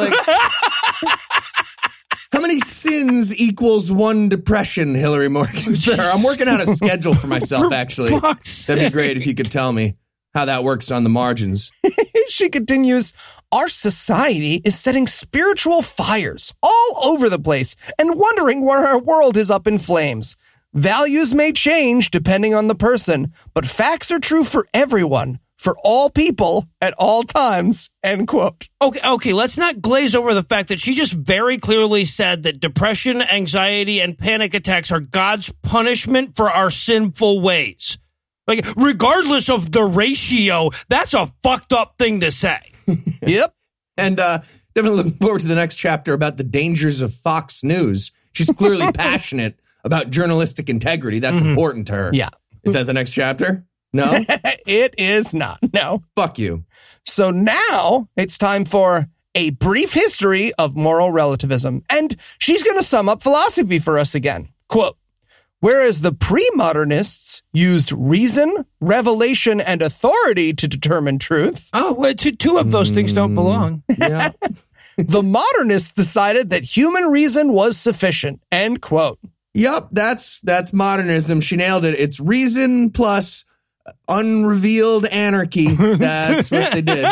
H: How many sins equals 1 depression, Hillary Morgan? I'm working out a schedule for myself, actually. That'd be great if you could tell me how that works on the margins.
D: She continues, our society is setting spiritual fires all over the place and wondering where our world is up in flames. Values may change depending on the person, but facts are true for everyone, for all people, at all times, end quote.
G: Okay, let's not glaze over the fact that she just very clearly said that depression, anxiety, and panic attacks are God's punishment for our sinful ways. Like, regardless of the ratio, that's a fucked up thing to say.
D: Yep.
H: And definitely looking forward to the next chapter about the dangers of Fox News. She's clearly passionate about journalistic integrity. That's important to her.
D: Yeah.
H: Is that the next chapter? No?
D: It is not. No.
H: Fuck you.
D: So now it's time for a brief history of moral relativism. And she's going to sum up philosophy for us again. Quote, whereas the pre-modernists used reason, revelation, and authority to determine truth.
G: Oh, well, two of those things don't belong.
H: Yeah.
D: The modernists decided that human reason was sufficient. End quote.
H: Yep, that's modernism. She nailed it. It's reason plus unrevealed anarchy. That's what they did.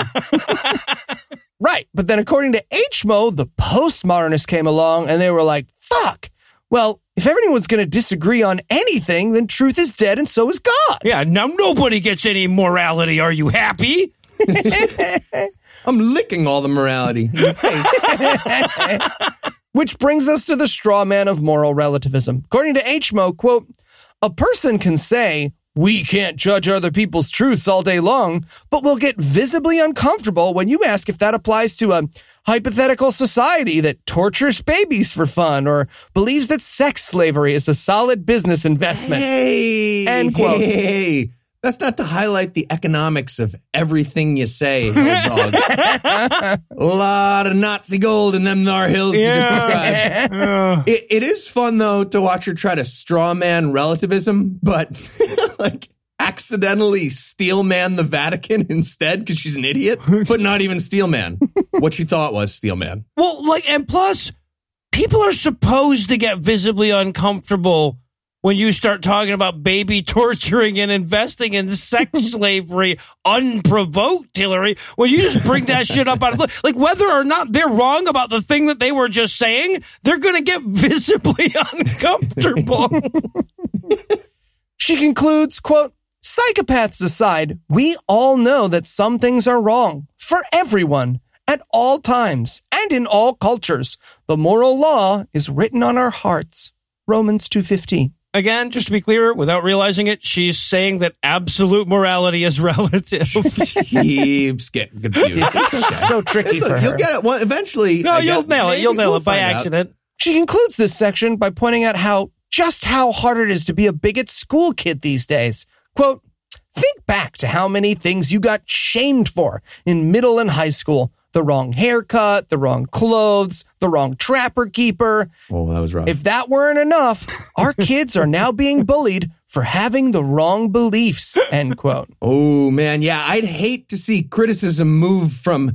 D: Right. But then according to HMO, the postmodernists came along and they were like, fuck. Well, if everyone's going to disagree on anything, then truth is dead and so is God.
G: Yeah, now nobody gets any morality. Are you happy?
H: I'm licking all the morality in your face.
D: Which brings us to the straw man of moral relativism. According to HMO, quote, a person can say, we can't judge other people's truths all day long, but we'll get visibly uncomfortable when you ask if that applies to a hypothetical society that tortures babies for fun or believes that sex slavery is a solid business investment.
H: Hey,
D: end quote.
H: Hey. That's not to highlight the economics of everything you say, Hell Dog. A lot of Nazi gold in them thar hills you just described. It is fun, though, to watch her try to straw man relativism, but like accidentally steel man the Vatican instead because she's an idiot, but not even steel man. What she thought was steel man.
G: Well, and plus, people are supposed to get visibly uncomfortable when you start talking about baby torturing and investing in sex slavery unprovoked, Hillary, when you just bring that shit up out of like whether or not they're wrong about the thing that they were just saying, they're going to get visibly uncomfortable.
D: She concludes, quote, psychopaths aside, we all know that some things are wrong for everyone at all times and in all cultures. The moral law is written on our hearts. Romans 2:15.
G: Again, just to be clear, without realizing it, she's saying that absolute morality is relative.
H: Keeps getting confused.
D: It's so tricky for her.
H: You'll get it eventually.
G: No, you'll nail it. You'll nail it by accident.
D: She concludes this section by pointing out how hard it is to be a bigot school kid these days. Quote, think back to how many things you got shamed for in middle and high school. The wrong haircut, the wrong clothes, the wrong trapper keeper.
H: Oh, that was rough.
D: If that weren't enough, our kids are now being bullied for having the wrong beliefs, end quote.
H: Oh, man. Yeah, I'd hate to see criticism move from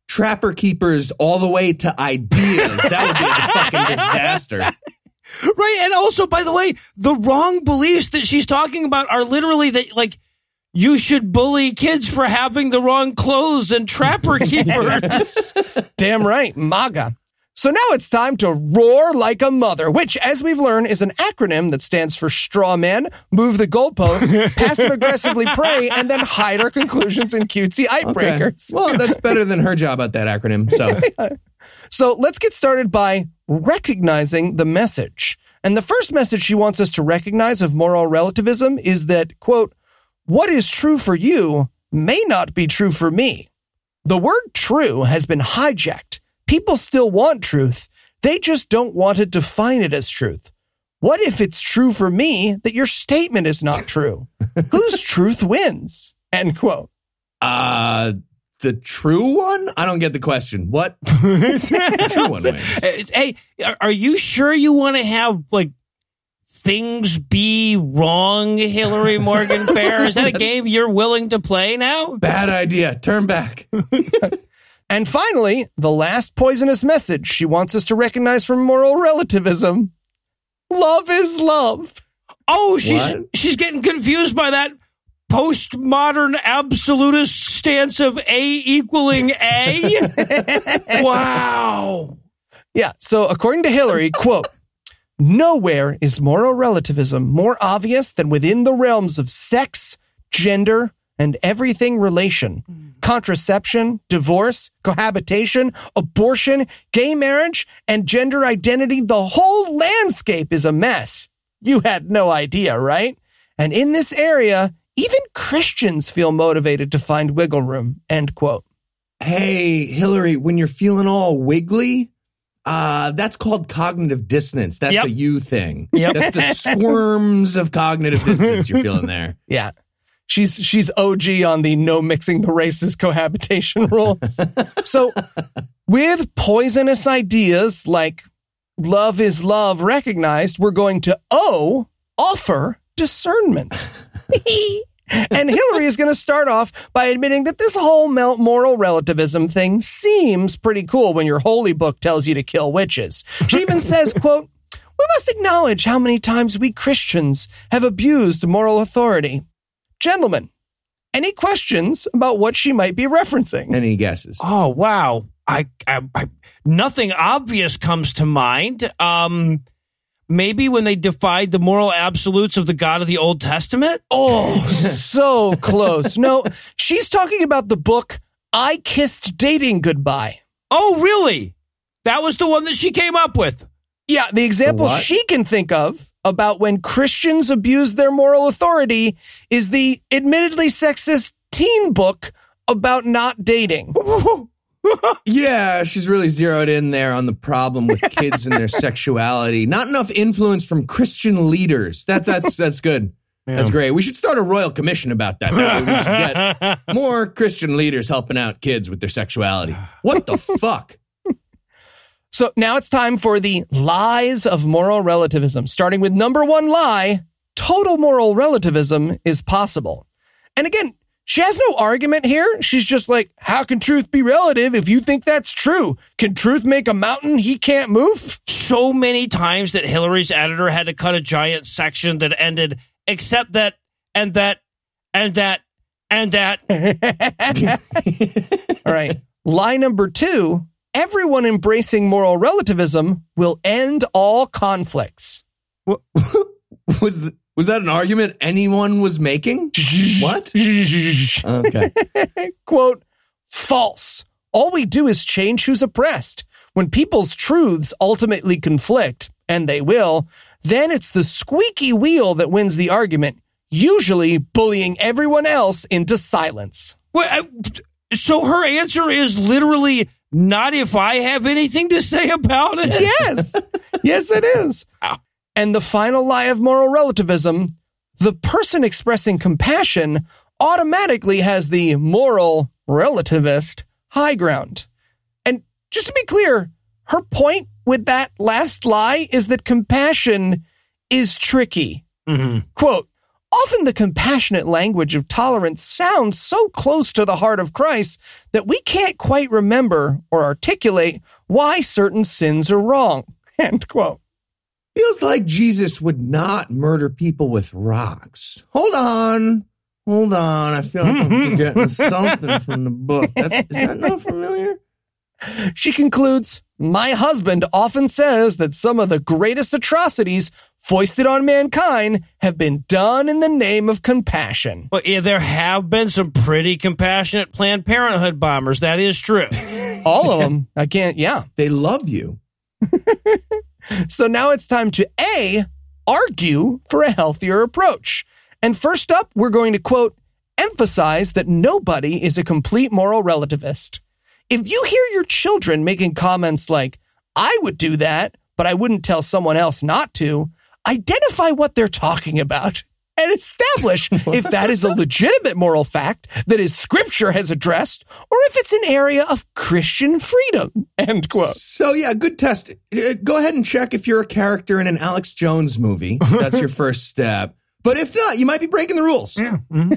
H: trapper keepers all the way to ideas. That would be a fucking disaster.
G: Right. And also, by the way, the wrong beliefs that she's talking about are literally that, like, you should bully kids for having the wrong clothes and trapper keepers.
D: Damn right, MAGA. So now it's time to roar like a mother, which, as we've learned, is an acronym that stands for straw man, move the goalposts, passive-aggressively pray, and then hide our conclusions in cutesy icebreakers.
H: Okay. Well, that's better than her job at that acronym.
D: So let's get started by recognizing the message. And the first message she wants us to recognize of moral relativism is that, quote, what is true for you may not be true for me. The word true has been hijacked. People still want truth. They just don't want to define it as truth. What if it's true for me that your statement is not true? Whose truth wins? End quote.
H: The true one? I don't get the question. What? The true one wins.
G: Hey, are you sure you want to have, like, things be wrong, Hillary Morgan Fair? Is that a game you're willing to play now?
H: Bad idea. Turn back.
D: And finally, the last poisonous message she wants us to recognize from moral relativism. Love is love.
G: Oh, she's getting confused by that postmodern absolutist stance of A equaling A. Wow.
D: Yeah, so according to Hillary, quote, nowhere is moral relativism more obvious than within the realms of sex, gender, and everything relation. Contraception, divorce, cohabitation, abortion, gay marriage, and gender identity. The whole landscape is a mess. You had no idea, right? And in this area, even Christians feel motivated to find wiggle room, end quote.
H: Hey, Hillary, when you're feeling all wiggly, that's called cognitive dissonance. That's a you thing.
G: Yep.
H: That's the squirms of cognitive dissonance you're feeling there.
D: Yeah. She's OG on the no mixing the races cohabitation rules. So with poisonous ideas like love is love recognized, we're going to offer discernment. And Hillary is going to start off by admitting that this whole moral relativism thing seems pretty cool when your holy book tells you to kill witches. She even says, quote, we must acknowledge how many times we Christians have abused moral authority. Gentlemen, any questions about what she might be referencing?
H: Any guesses?
G: Oh, wow. I nothing obvious comes to mind. Maybe when they defied the moral absolutes of the God of the Old Testament?
D: Oh, so close. No, she's talking about the book I Kissed Dating Goodbye.
G: Oh, really? That was the one that she came up with?
D: Yeah, the example she can think of about when Christians abuse their moral authority is the admittedly sexist teen book about not dating.
H: Yeah, she's really zeroed in there on the problem with kids and their sexuality. Not enough influence from Christian leaders. That's good. Yeah. That's great. We should start a royal commission about that. That way we should get more Christian leaders helping out kids with their sexuality. What the fuck?
D: So now it's time for the lies of moral relativism, starting with number one lie, total moral relativism is possible. And again, she has no argument here. She's just like, how can truth be relative if you think that's true? Can truth make a mountain he can't move?
G: So many times that Hillary's editor had to cut a giant section that ended, except that, and that, and that, and that.
D: All right. Lie number two. Everyone embracing moral relativism will end all conflicts.
H: Was that an argument anyone was making? What? Okay.
D: Quote, false. All we do is change who's oppressed. When people's truths ultimately conflict, and they will, then it's the squeaky wheel that wins the argument, usually bullying everyone else into silence.
G: Well, so her answer is literally, not if I have anything to say about it.
D: Yes. Yes, it is. And the final lie of moral relativism, the person expressing compassion automatically has the moral relativist high ground. And just to be clear, her point with that last lie is that compassion is tricky. Mm-hmm. Quote, Often the compassionate language of tolerance sounds so close to the heart of Christ that we can't quite remember or articulate why certain sins are wrong. End quote.
H: Feels like Jesus would not murder people with rocks. Hold on. I feel like I'm forgetting something from the book. Is that not familiar?
D: She concludes, my husband often says that some of the greatest atrocities foisted on mankind have been done in the name of compassion.
G: Well, yeah, there have been some pretty compassionate Planned Parenthood bombers. That is true.
D: All of them. Yeah.
H: They love you.
D: So now it's time to A, argue for a healthier approach. And first up, we're going to, quote, emphasize that nobody is a complete moral relativist. If you hear your children making comments like, I would do that, but I wouldn't tell someone else not to, identify what they're talking about and establish if that is a legitimate moral fact that is Scripture has addressed, or if it's an area of Christian freedom, end quote.
H: So yeah, good test. Go ahead and check if you're a character in an Alex Jones movie. That's your first step. But if not, you might be breaking the rules.
G: Yeah.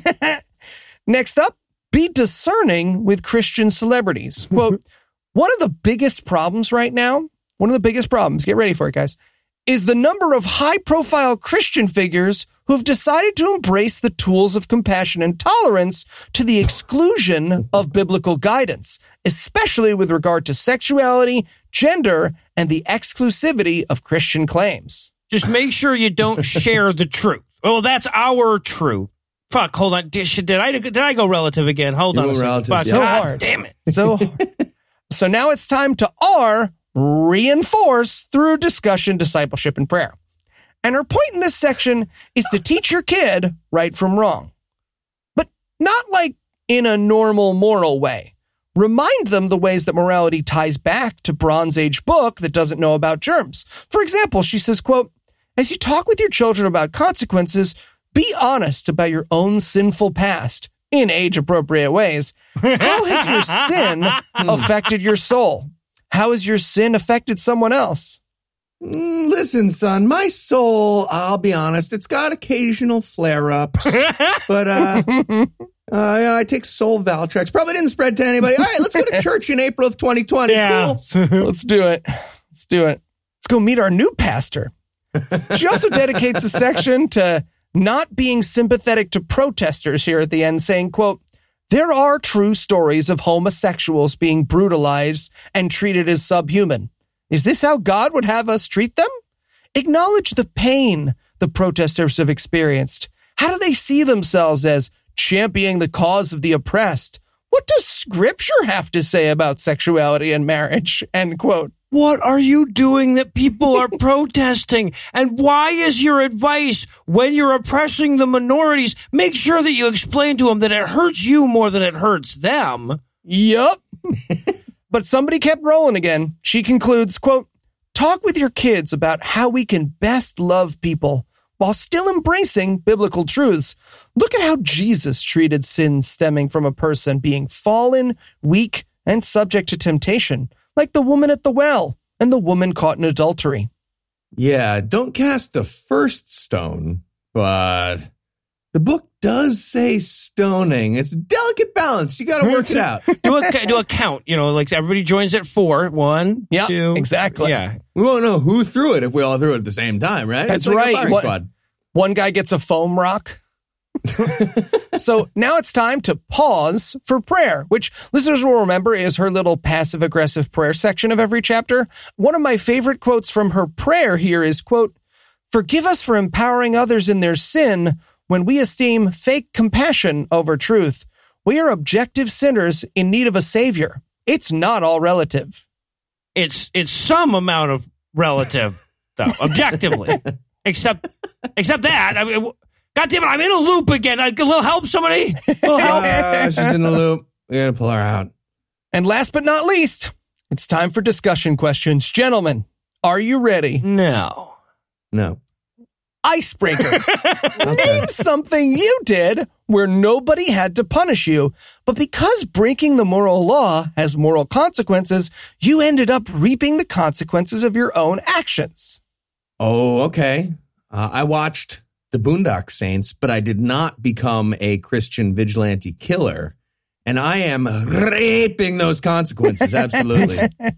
D: Next up, be discerning with Christian celebrities. Quote, one of the biggest problems right now, get ready for it, guys, is the number of high-profile Christian figures who have decided to embrace the tools of compassion and tolerance to the exclusion of biblical guidance, especially with regard to sexuality, gender, and the exclusivity of Christian claims.
G: Just make sure you don't share the truth. Well, that's our truth. Fuck, hold on. Did I go relative again? Hold on a second. Fuck,
D: so
G: God
D: hard.
G: Damn it.
D: So hard. So now it's time to R, reinforce through discussion, discipleship, and prayer. And her point in this section is to teach your kid right from wrong. But not like in a normal moral way. Remind them the ways that morality ties back to Bronze Age book that doesn't know about germs. For example, she says, quote, as you talk with your children about consequences, be honest about your own sinful past in age-appropriate ways. How has your sin affected your soul? How has your sin affected someone else?
H: Listen, son, my soul, I'll be honest, it's got occasional flare-ups, but I take soul Valtrex. Probably didn't spread to anybody. All right, let's go to church in April of 2020.
G: Yeah.
H: Cool.
D: Let's do it. Let's go meet our new pastor. She also dedicates a section to not being sympathetic to protesters here at the end, saying, quote, there are true stories of homosexuals being brutalized and treated as subhuman. Is this how God would have us treat them? Acknowledge the pain the protesters have experienced. How do they see themselves as championing the cause of the oppressed? What does Scripture have to say about sexuality and marriage? End quote.
G: What are you doing that people are protesting? And why is your advice when you're oppressing the minorities, make sure that you explain to them that it hurts you more than it hurts them?
D: Yup. But somebody kept rolling again. She concludes, quote, talk with your kids about how we can best love people while still embracing biblical truths. Look at how Jesus treated sin stemming from a person being fallen, weak, and subject to temptation, like the woman at the well and the woman caught in adultery.
H: Yeah, don't cast the first stone, but the book does say stoning. It's a delicate balance. You got to work it out.
G: do a count, like everybody joins at 4. 1,
D: yep,
G: 2.
D: Exactly.
G: Yeah.
H: We won't know who threw it if we all threw it at the same time, right?
D: That's
H: it's like
D: right.
H: A firing squad.
D: One guy gets a foam rock. So now it's time to pause for prayer, which listeners will remember is her little passive-aggressive prayer section of every chapter. One of my favorite quotes from her prayer here is, quote, forgive us for empowering others in their sin when we esteem fake compassion over truth. We are objective sinners in need of a savior. It's not all relative.
G: It's some amount of relative, though, objectively. Except that, I mean, God damn it, I'm in a loop again. A little help, somebody? A little help?
H: She's in a loop. We got to pull her out.
D: And last but not least, it's time for discussion questions. Gentlemen, are you ready?
G: No.
D: Icebreaker. Name something you did where nobody had to punish you, but because breaking the moral law has moral consequences, you ended up reaping the consequences of your own actions.
H: Oh, okay. I watched the Boondock Saints, but I did not become a Christian vigilante killer. And I am reaping those consequences, absolutely.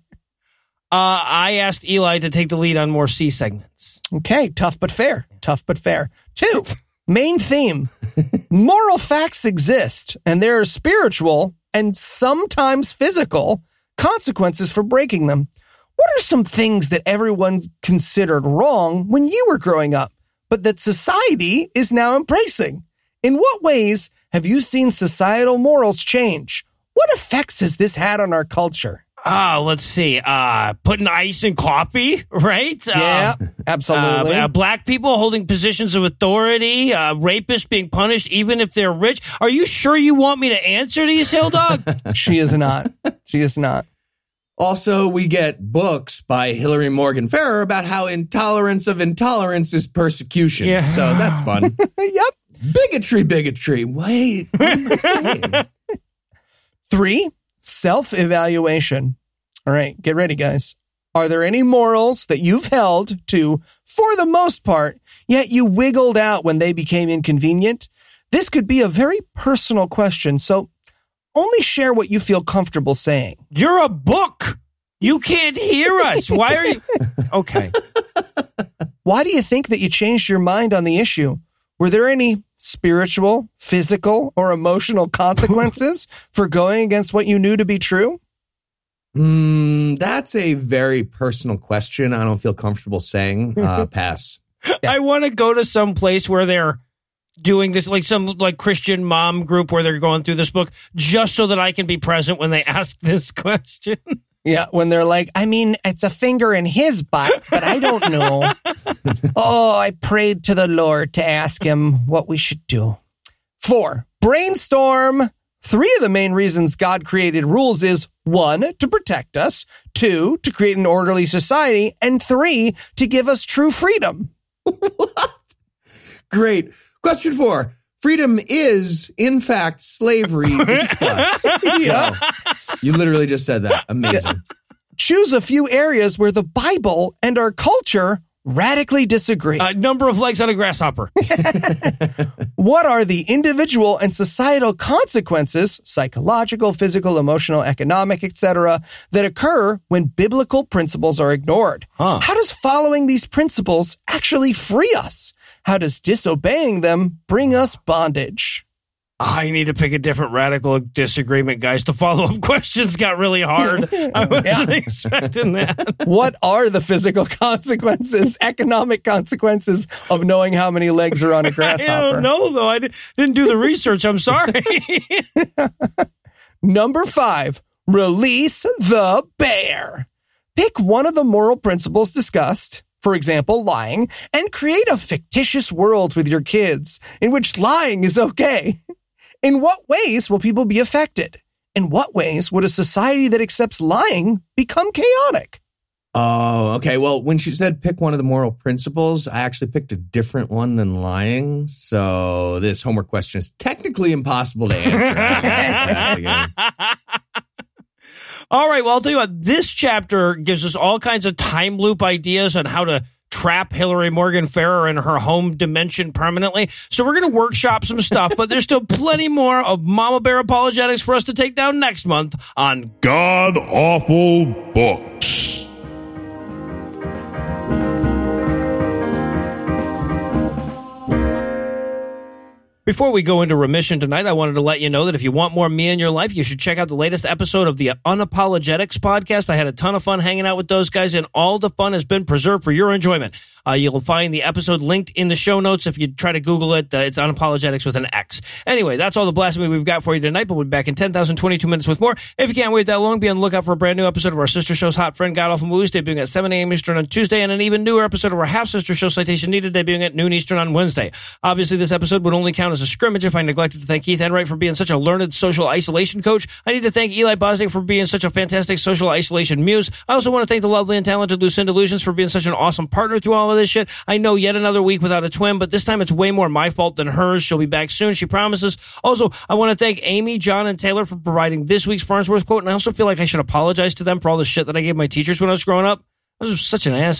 G: I asked Eli to take the lead on more C segments.
D: Okay, tough but fair. Tough but fair. 2, main theme. Moral facts exist, and there are spiritual and sometimes physical consequences for breaking them. What are some things that everyone considered wrong when you were growing up, but that society is now embracing? In what ways have you seen societal morals change? What effects has this had on our culture?
G: Let's see. Putting ice in coffee, right?
D: Yeah, absolutely.
G: Black people holding positions of authority, rapists being punished even if they're rich. Are you sure you want me to answer these, Hill Dog?
D: She is not. She is not.
H: Also, we get books by Hillary Morgan Ferrer about how intolerance of intolerance is persecution.
G: Yeah.
H: So that's fun.
D: Yep.
H: Bigotry. Wait, what am I saying?
D: 3, self-evaluation. All right, get ready, guys. Are there any morals that you've held to, for the most part, yet you wiggled out when they became inconvenient? This could be a very personal question, so only share what you feel comfortable saying.
G: You're a book. You can't hear us. Why are you... Okay.
D: Why do you think that you changed your mind on the issue? Were there any spiritual, physical, or emotional consequences for going against what you knew to be true?
H: That's a very personal question. I don't feel comfortable saying. Pass.
G: Yeah. I want to go to some place where they're doing this, like some like Christian mom group where they're going through this book, just so that I can be present when they ask this question.
D: Yeah, when they're like, I mean, it's a finger in his butt, but I don't know. Oh, I prayed to the Lord to ask him what we should do. 4, brainstorm. 3 of the main reasons God created rules is 1, to protect us, 2, to create an orderly society, and 3, to give us true freedom.
H: Great. Question 4. Freedom is, in fact, slavery. Discuss.
D: Yeah.
H: Wow. You literally just said that. Amazing.
D: Choose a few areas where the Bible and our culture radically disagree.
G: Number of legs on a grasshopper.
D: What are the individual and societal consequences, psychological, physical, emotional, economic, etc., that occur when biblical principles are ignored? How does following these principles actually free us? How does disobeying them bring us bondage?
G: I need to pick a different radical disagreement, guys. The follow-up questions got really hard. I wasn't expecting that.
D: What are the physical consequences, economic consequences of knowing how many legs are on a grasshopper?
G: I don't know, though. I didn't do the research. I'm sorry.
D: Number 5, release the bear. Pick one of the moral principles discussed, for example, lying, and create a fictitious world with your kids in which lying is okay. In what ways will people be affected? In what ways would a society that accepts lying become chaotic?
H: Oh, okay. Well, when she said pick one of the moral principles, I actually picked a different one than lying. So this homework question is technically impossible to answer.
G: All right. Well, I'll tell you what, this chapter gives us all kinds of time loop ideas on how to trap Hillary Morgan Ferrer in her home dimension permanently. So we're going to workshop some stuff, but there's still plenty more of Mama Bear apologetics for us to take down next month on
I: God Awful Books.
G: Before we go into remission tonight, I wanted to let you know that if you want more me in your life, you should check out the latest episode of the Unapologetics podcast. I had a ton of fun hanging out with those guys, and all the fun has been preserved for your enjoyment. You'll find the episode linked in the show notes. If you try to Google it, it's Unapologetics with an X. Anyway, that's all the blasphemy we've got for you tonight, but we'll be back in 10,022 minutes with more. If you can't wait that long, be on the lookout for a brand new episode of our sister show's Hot Friend God Awful Movies, debuting at 7 a.m. Eastern on Tuesday, and an even newer episode of our half-sister show Citation Needed, debuting at noon Eastern on Wednesday. Obviously, this episode would only count as a scrimmage if I neglected to thank Keith Enright for being such a learned social isolation coach. I need to thank Eli Bosnick for being such a fantastic social isolation muse. I also want to thank the lovely and talented Lucinda Illusions for being such an awesome partner through all of this shit. I know yet another week without a twin, but this time it's way more my fault than hers. She'll be back soon, she promises. Also, I want to thank Amy, John, and Taylor for providing this week's Farnsworth quote, and I also feel like I should apologize to them for all the shit that I gave my teachers when I was growing up. I was such an asshole.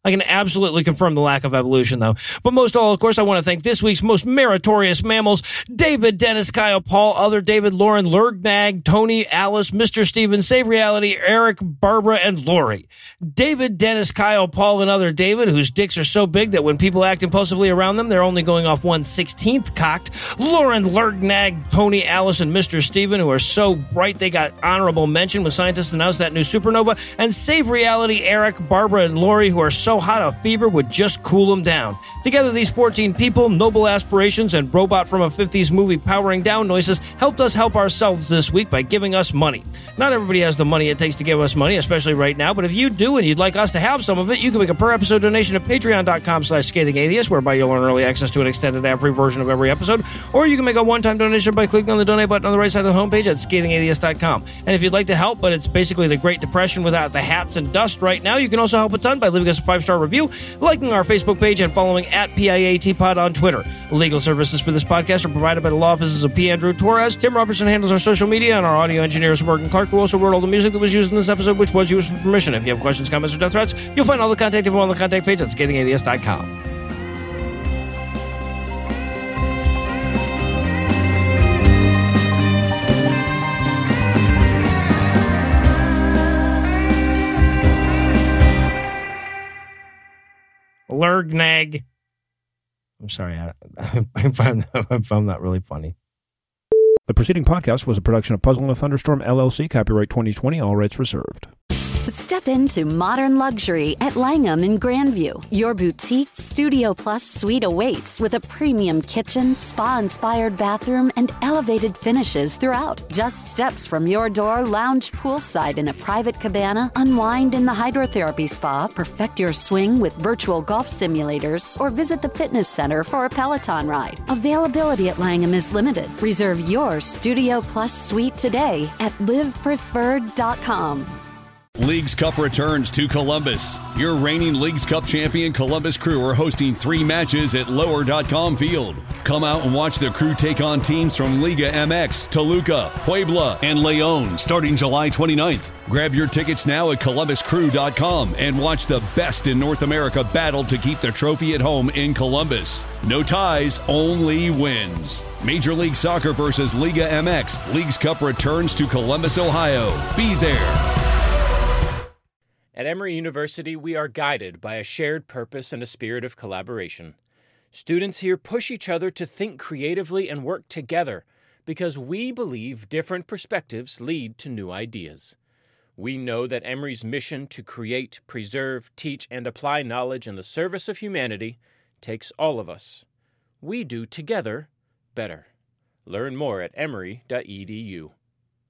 G: I can absolutely confirm the lack of evolution, though. But most of all, of course, I want to thank this week's most meritorious mammals: David, Dennis, Kyle, Paul, Other David, Lauren, Lurgnag, Tony, Alice, Mr. Steven, Save Reality, Eric, Barbara, and Lori. David, Dennis, Kyle, Paul, and Other David, whose dicks are so big that when people act impulsively around them, they're only going off 1/16th cocked. Lauren, Lurgnag, Tony, Alice, and Mr. Steven, who are so bright they got honorable mention when scientists announced that new supernova. And Save Reality, Eric, Barbara, and Lori, who are so hot a fever would just cool them down. Together, these 14 people, noble aspirations, and robot from a 50s movie powering down noises helped us help ourselves this week by giving us money. Not everybody has the money it takes to give us money, especially right now, but if you do and you'd like us to have some of it, you can make a per-episode donation at patreon.com/scathingatheist, whereby you'll earn early access to an extended ad-free version of every episode, or you can make a one-time donation by clicking on the donate button on the right side of the homepage at scathingatheist.com. And if you'd like to help, but it's basically the Great Depression without the hats and dust right now, you can also help a ton by leaving us a 5-star review, liking our Facebook page, and following at PIATPod on Twitter. Legal services for this podcast are provided by the law offices of P. Andrew Torres. Tim Robertson handles our social media, and our audio engineer is Morgan Clark, who also wrote all the music that was used in this episode, which was used with permission. If you have questions, comments, or death threats, you'll find all the contact info on the contact page at scathingatheist.com. Lurgnag. I'm sorry, I found that really funny.
L: The preceding podcast was a production of Puzzle and a Thunderstorm, LLC, copyright 2020, all rights reserved.
A: Step into modern luxury at Langham in Grandview. Your boutique Studio Plus suite awaits with a premium kitchen, spa-inspired bathroom, and elevated finishes throughout. Just steps from your door, lounge poolside in a private cabana, unwind in the hydrotherapy spa, perfect your swing with virtual golf simulators, or visit the fitness center for a Peloton ride. Availability at Langham is limited. Reserve your Studio Plus suite today at livepreferred.com.
B: Leagues Cup returns to Columbus. Your reigning Leagues Cup champion Columbus Crew are hosting 3 matches at lower.com field. Come out and watch the Crew take on teams from Liga MX, Toluca, Puebla, and León starting July 29th. Grab your tickets now at columbuscrew.com and watch the best in North America battle to keep the trophy at home in Columbus. No ties, only wins. Major League Soccer versus Liga MX. Leagues Cup returns to Columbus, Ohio. Be there.
M: At Emory University, we are guided by a shared purpose and a spirit of collaboration. Students here push each other to think creatively and work together because we believe different perspectives lead to new ideas. We know that Emory's mission to create, preserve, teach, and apply knowledge in the service of humanity takes all of us. We do together better. Learn more at emory.edu.